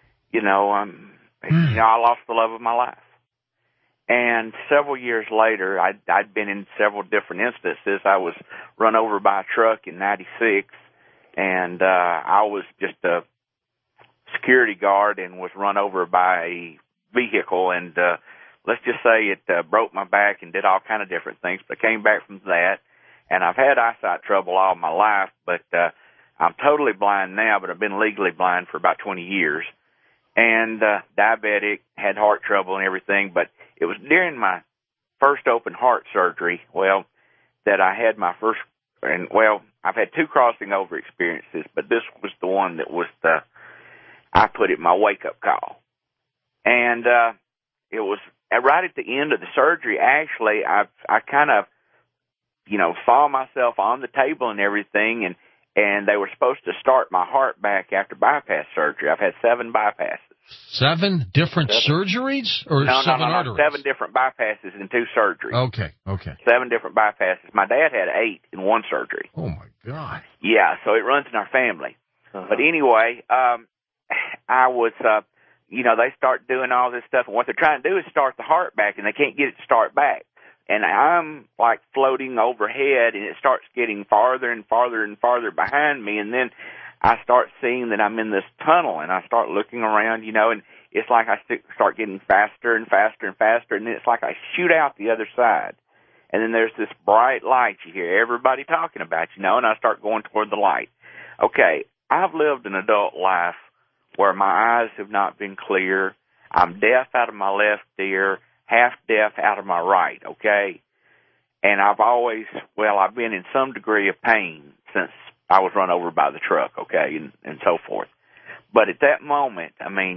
I lost the love of my life. And several years later, I'd been in several different instances. I was run over by a truck in '96, and I was just a security guard and was run over by a vehicle, and let's just say it broke my back and did all kind of different things. But I came back from that, and I've had eyesight trouble all my life, but I'm totally blind now, but I've been legally blind for about 20 years. And diabetic, had heart trouble and everything, but it was during my first open heart surgery, that I had my first, and I've had 2 crossing over experiences, but this was the one that was I put it my wake-up call. And it was right at the end of the surgery, actually, I kind of, saw myself on the table and everything, and they were supposed to start my heart back after bypass surgery. I've had 7 bypasses. 7 different surgeries, or No, 7 arteries? 7 different bypasses and 2 surgeries. Okay. 7 different bypasses. My dad had 8 in 1 surgery. Oh, my God. Yeah, so it runs in our family. But anyway, I was, they start doing all this stuff, and what they're trying to do is start the heart back, and they can't get it to start back. And I'm like floating overhead, and it starts getting farther and farther and farther behind me, and then I start seeing that I'm in this tunnel, and I start looking around, and it's like I start getting faster and faster and faster, and then it's like I shoot out the other side. and then there's this bright light. You hear everybody talking about, and I start going toward the light. Okay, I've lived an adult life where my eyes have not been clear. I'm deaf out of my left ear, half deaf out of my right, okay? And I've been in some degree of pain since I was run over by the truck, okay, and so forth. But at that moment,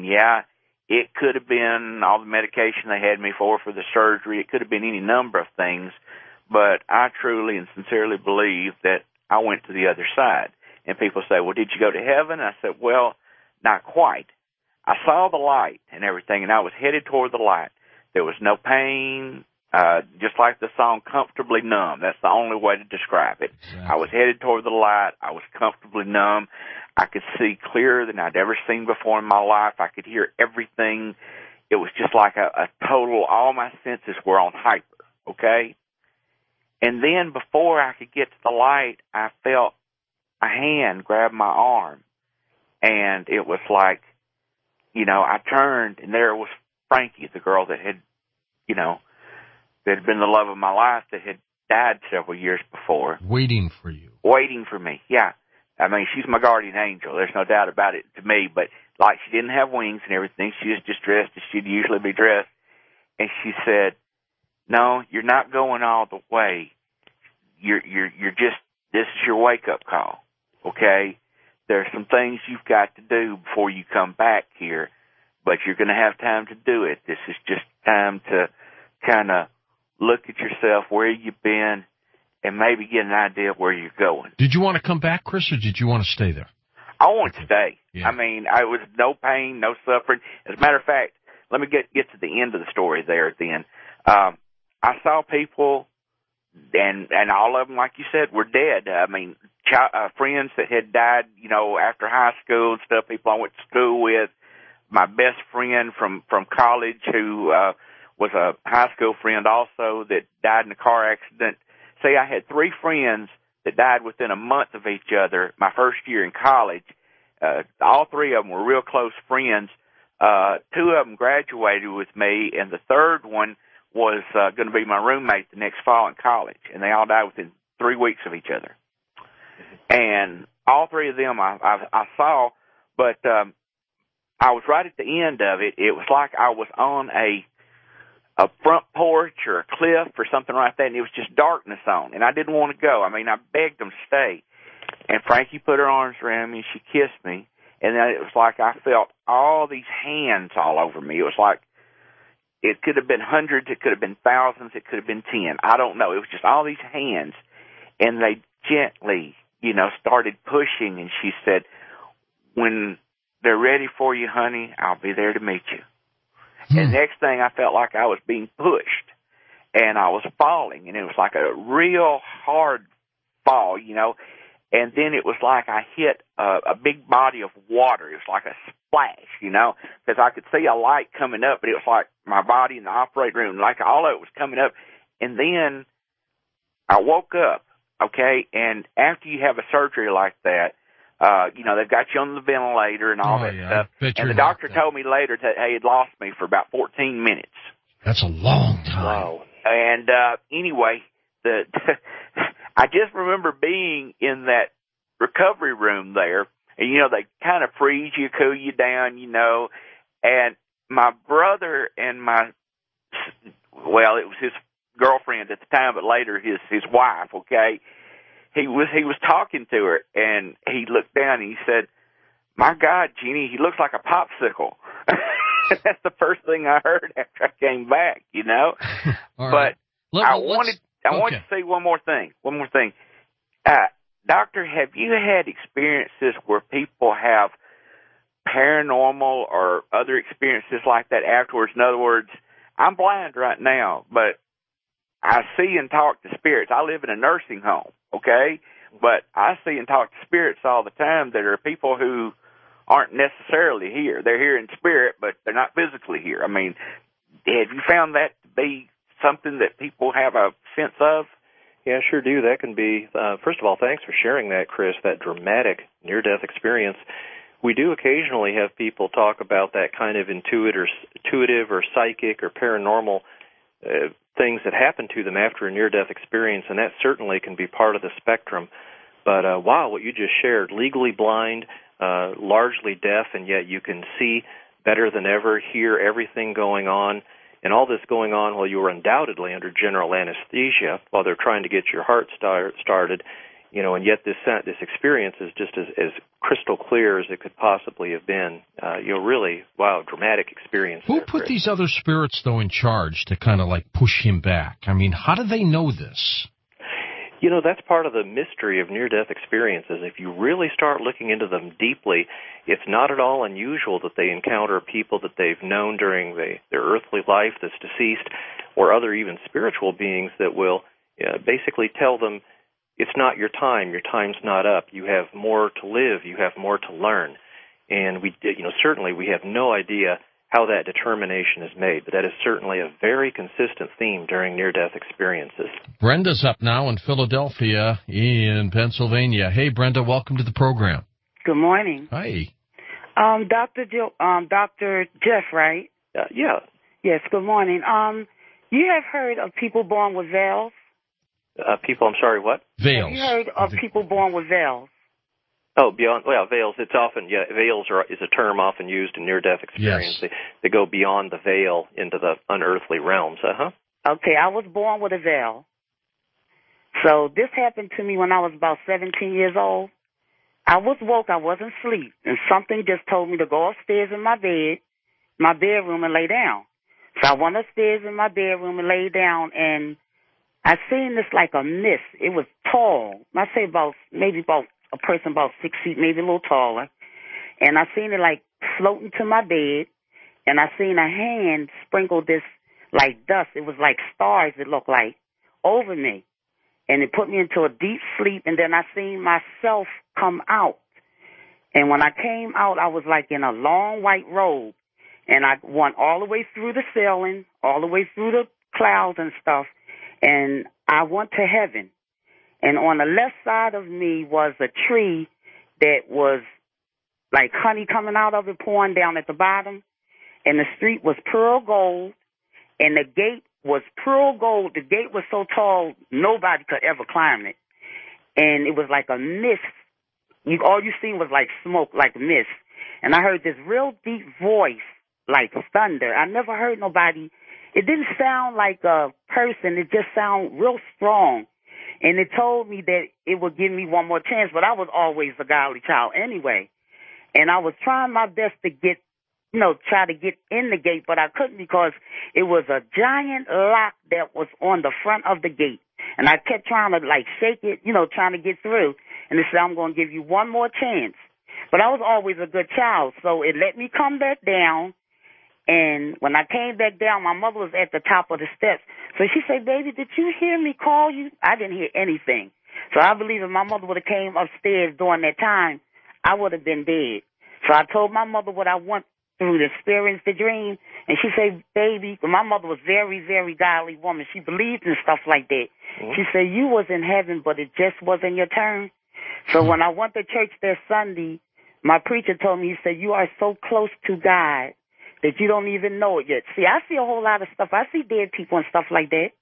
it could have been all the medication they had me for the surgery. It could have been any number of things. But I truly and sincerely believe that I went to the other side. And people say, well, did you go to heaven? I said, well, not quite. I saw the light and everything, and I was headed toward the light. There was no pain, just like the song Comfortably Numb. That's the only way to describe it. Exactly. I was headed toward the light. I was comfortably numb. I could see clearer than I'd ever seen before in my life. I could hear everything. It was just like a total, all my senses were on hyper, okay? And then before I could get to the light, I felt a hand grab my arm. And it was like, I turned, and there was Frankie, the girl that had, that had been the love of my life, that had died several years before. Waiting for you. Waiting for me, yeah. She's my guardian angel. There's no doubt about it to me. But, she didn't have wings and everything. She was just dressed as she'd usually be dressed. And she said, no, you're not going all the way. You're just, this is your wake-up call, okay? There's some things you've got to do before you come back here, but you're going to have time to do it. This is just time to kind of look at yourself, where you've been, and maybe get an idea of where you're going. Did you want to come back, Chris, or did you want to stay there? I want to stay. Yeah. I was no pain, no suffering. As a matter of fact, let me get to the end of the story there at the end. I saw people, and all of them, like you said, were dead. Friends that had died, after high school and stuff, people I went to school with. My best friend from college who was a high school friend also that died in a car accident. See, I had 3 friends that died within a month of each other my first year in college. All 3 of them were real close friends. 2 of them graduated with me, and the third one was going to be my roommate the next fall in college, and they all died within 3 weeks of each other. And all 3 of them I saw, but I was right at the end of it. It was like I was on a front porch or a cliff or something like that, and it was just darkness on, and I didn't want to go. I begged them to stay. And Frankie put her arms around me, and she kissed me, and then it was like I felt all these hands all over me. It was like it could have been hundreds, it could have been thousands, it could have been 10. I don't know. It was just all these hands, and they gently, started pushing, and she said, when they're ready for you, honey, I'll be there to meet you. And the next thing, I felt like I was being pushed, and I was falling, and it was like a real hard fall, and then it was like I hit a big body of water. It was like a splash, because I could see a light coming up, but it was like my body in the operating room, like all of it was coming up. And then I woke up, okay, and after you have a surgery like that, they've got you on the ventilator and all that stuff. And the doctor told me later that he had lost me for about 14 minutes. That's a long time. Wow. And anyway, I just remember being in that recovery room there, and, they kind of freeze you, cool you down, and my brother and it was his girlfriend at the time, but later his wife, okay, he was talking to her, and he looked down and he said, my God, Jeannie, he looks like a popsicle. That's the first thing I heard after I came back, Right. But I wanted to say one more thing. Doctor, have you had experiences where people have paranormal or other experiences like that afterwards? In other words, I'm blind right now, but I see and talk to spirits. I live in a nursing home, okay? But I see and talk to spirits all the time that are people who aren't necessarily here. They're here in spirit, but they're not physically here. Have you found that to be something that people have a sense of? Yeah, sure do. That can be, first of all, thanks for sharing that, Chris, that dramatic near-death experience. We do occasionally have people talk about that kind of intuitive or psychic or paranormal things that happen to them after a near-death experience, and that certainly can be part of the spectrum. But wow, what you just shared, legally blind, largely deaf, and yet you can see better than ever, hear everything going on, and all this going on while you were undoubtedly under general anesthesia while they're trying to get your heart started, and yet this experience is just as crystal clear as it could possibly have been. Really, wow, dramatic experience. Who put these other spirits, though, in charge to kind of like push him back? I mean, how do they know this? That's part of the mystery of near-death experiences. If you really start looking into them deeply, it's not at all unusual that they encounter people that they've known during their earthly life that's deceased, or other even spiritual beings that will basically tell them, it's not your time's not up, you have more to live, you have more to learn. And certainly we have no idea how that determination is made, but that is certainly a very consistent theme during near-death experiences. Brenda's up now in Philadelphia, in Pennsylvania. Hey, Brenda, welcome to the program. Good morning. Hi. Dr. Jeff, right? Yeah. Yes, good morning. You have heard of people born with veils? People, I'm sorry, what? Veils. Have you heard of people born with veils? Oh, veils. It's often, veils is a term often used in near-death experience. Yes. They go beyond the veil into the unearthly realms. Okay, I was born with a veil. So this happened to me when I was about 17 years old. I was woke, I wasn't asleep, and something just told me to go upstairs in my bedroom, and lay down. So I went upstairs in my bedroom and lay down, and I seen this like a mist. It was tall. I say maybe about a person about 6 feet, maybe a little taller. And I seen it like floating to my bed, and I seen a hand sprinkle this like dust. It was like stars, it looked like, over me. And it put me into a deep sleep, and then I seen myself come out. And when I came out, I was like in a long white robe, and I went all the way through the ceiling, all the way through the clouds and stuff, and I went to heaven. And on the left side of me was a tree that was like honey coming out of it, pouring down at the bottom. And the street was pure gold, and the gate was pure gold. The gate was so tall, nobody could ever climb it. And it was like a mist. All you seen was like smoke, like mist. And I heard this real deep voice, like thunder. I never heard nobody. It didn't sound like a person. It just sounded real strong. And it told me that it would give me one more chance, but I was always a godly child anyway. And I was trying my best to try to get in the gate, but I couldn't because it was a giant lock that was on the front of the gate. And I kept trying to like shake it, trying to get through. And it said, I'm going to give you one more chance. But I was always a good child, so it let me come back down. And when I came back down, my mother was at the top of the steps. So she said, baby, did you hear me call you? I didn't hear anything. So I believe if my mother would have came upstairs during that time, I would have been dead. So I told my mother what I went through to experience the dream. And she said, baby, my mother was very, very godly woman. She believed in stuff like that. Mm-hmm. She said, you was in heaven, but it just wasn't your turn. So when I went to church that Sunday, my preacher told me, he said, you are so close to God that you don't even know it yet. See, I see a whole lot of stuff. I see dead people and stuff like that.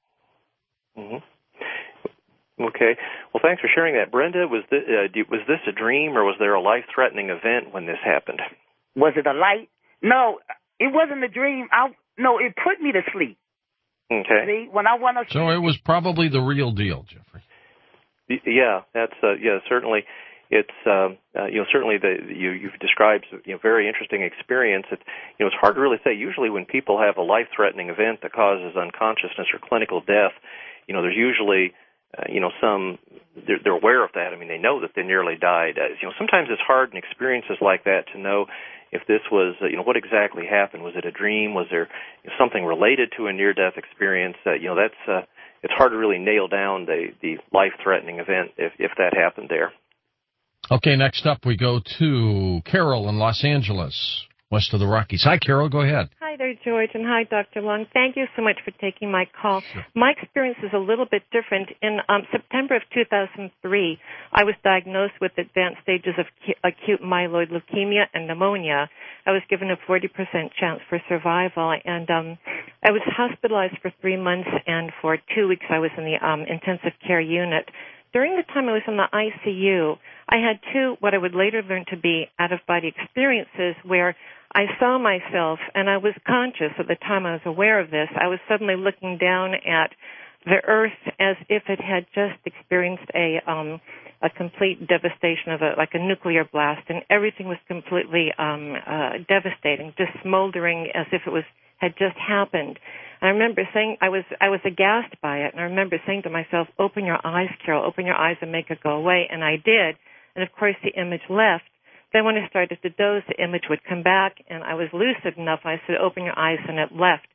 Mm-hmm. Okay. Well, thanks for sharing that. Brenda, was this a dream or was there a life-threatening event when this happened? Was it a light? No, it wasn't a dream. No, it put me to sleep. Okay. See, when I went to sleep. So it was probably the real deal, Jeffrey. Yeah, that's certainly. It's certainly you've described very interesting experience. It's hard to really say. Usually, when people have a life-threatening event that causes unconsciousness or clinical death, there's usually they're aware of that. I mean, they know that they nearly died. Sometimes it's hard in experiences like that to know if this was what exactly happened. Was it a dream? Was there something related to a near-death experience? That's it's hard to really nail down the life-threatening event if that happened there. Okay, next up we go to Carol in Los Angeles. west of the Rockies. Hi, Carol. Go ahead. Hi there, George, and hi, Dr. Long. Thank you so much for taking my call. Sure. My experience is a little bit different. In September of 2003, I was diagnosed with advanced stages of acute myeloid leukemia and pneumonia. I was given a 40% chance for survival, and I was hospitalized for 3 months, and for 2 weeks I was in the intensive care unit. During the time I was in the ICU, I had two what I would later learn to be out-of-body experiences where I saw myself, and I was conscious at the time I was aware of this. I was suddenly looking down at the earth as if it had just experienced a complete devastation of like a nuclear blast, and everything was completely devastating, just smoldering as if it had just happened. And I remember saying, I was aghast by it, and I remember saying to myself, "Open your eyes, Carol, open your eyes and make it go away." And I did, and of course the image left. Then when I started to doze, the image would come back, and I was lucid enough. I said, "Open your eyes," and it left.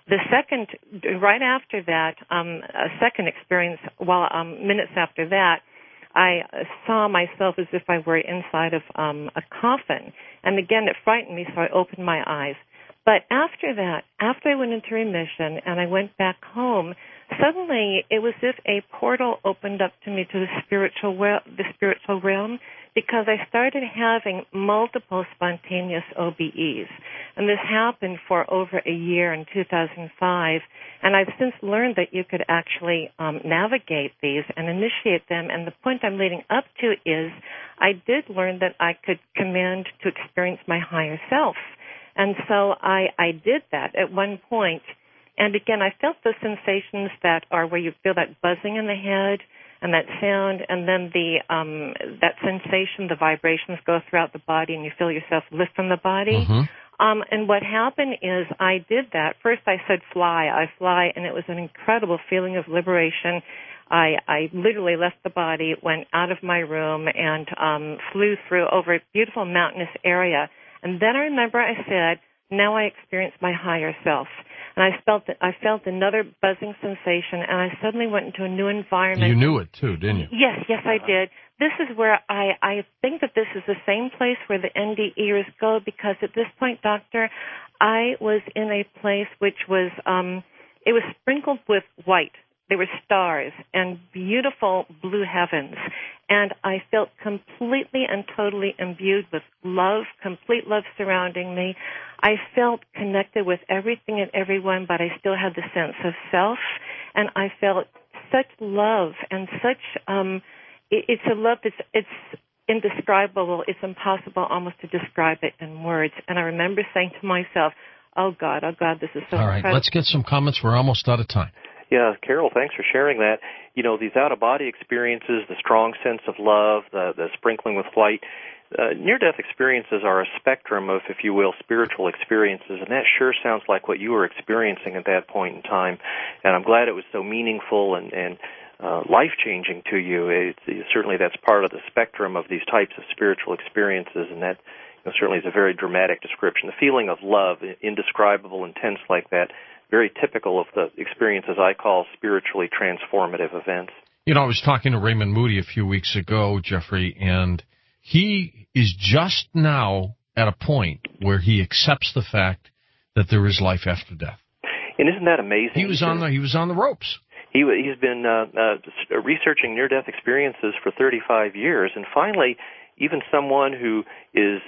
Right after that, a second experience, minutes after that, I saw myself as if I were inside of a coffin. And again, it frightened me, so I opened my eyes. But after that, after I went into remission and I went back home, suddenly it was as if a portal opened up to me to the spiritual realm, because I started having multiple spontaneous OBEs. And this happened for over a year in 2005. And I've since learned that you could actually navigate these and initiate them. And the point I'm leading up to is I did learn that I could command to experience my higher self. And so I did that at one point. And again, I felt the sensations that are where you feel that buzzing in the head and that sound, and then that sensation, the vibrations go throughout the body, and you feel yourself lift from the body. Mm-hmm. And what happened is I did that. First I said fly, and it was an incredible feeling of liberation. I literally left the body, went out of my room, and flew through over a beautiful mountainous area. And then I remember I said, "Now I experience my higher self." And I felt another buzzing sensation, and I suddenly went into a new environment. You knew it too, didn't you? Yes, I did. This is where I think that this is the same place where the NDEers go, because at this point, Doctor, I was in a place which was, it was sprinkled with white. There were stars and beautiful blue heavens. And I felt completely and totally imbued with love, complete love surrounding me. I felt connected with everything and everyone, but I still had the sense of self. And I felt such love and such, it's a love it's indescribable. It's impossible almost to describe it in words. And I remember saying to myself, oh God, this is so All right, incredible. let's get some comments. We're almost out of time. Yeah, Carol, thanks for sharing that. You know, these out-of-body experiences, the strong sense of love, the sprinkling with light, near-death experiences are a spectrum of, if you will, spiritual experiences, and that sure sounds like what you were experiencing at that point in time. And I'm glad it was so meaningful and life-changing to you. Certainly that's part of the spectrum of these types of spiritual experiences, and that certainly is a very dramatic description. The feeling of love, indescribable, intense like that, very typical of the experiences I call spiritually transformative events. You know, I was talking to Raymond Moody a few weeks ago, Jeffrey, and he is just now at a point where he accepts the fact that there is life after death. And isn't that amazing? He was on the ropes. He's been researching near-death experiences for 35 years, and finally, even someone who is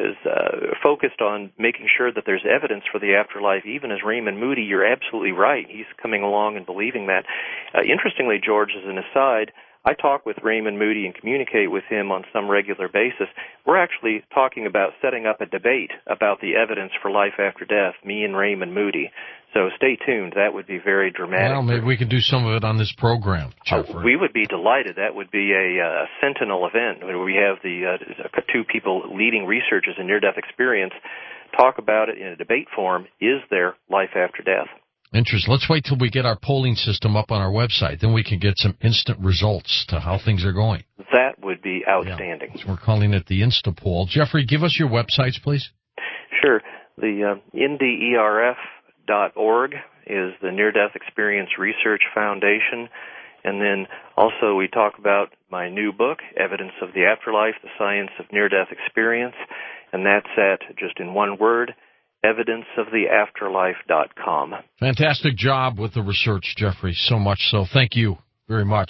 focused on making sure that there's evidence for the afterlife, even as Raymond Moody, you're absolutely right. He's coming along and believing that. Interestingly, George, as an aside, I talk with Raymond Moody and communicate with him on some regular basis. We're actually talking about setting up a debate about the evidence for life after death, me and Raymond Moody. So stay tuned. That would be very dramatic. Well, maybe we can do some of it on this program, Jeffrey. We would be delighted. That would be a sentinel event where we have the two people leading researchers in near-death experience talk about it in a debate form. Is there life after death? Interesting. Let's wait till we get our polling system up on our website. Then we can get some instant results to how things are going. That would be outstanding. Yeah. So we're calling it the InstaPoll. Jeffrey, give us your websites, please. Sure. The NDERF.org is the Near-Death Experience Research Foundation. And then also we talk about my new book, Evidence of the Afterlife, The Science of Near-Death Experience. and that's at, just in one word, evidenceoftheafterlife.com. Fantastic job with the research, Jeffrey, so much so. Thank you very much.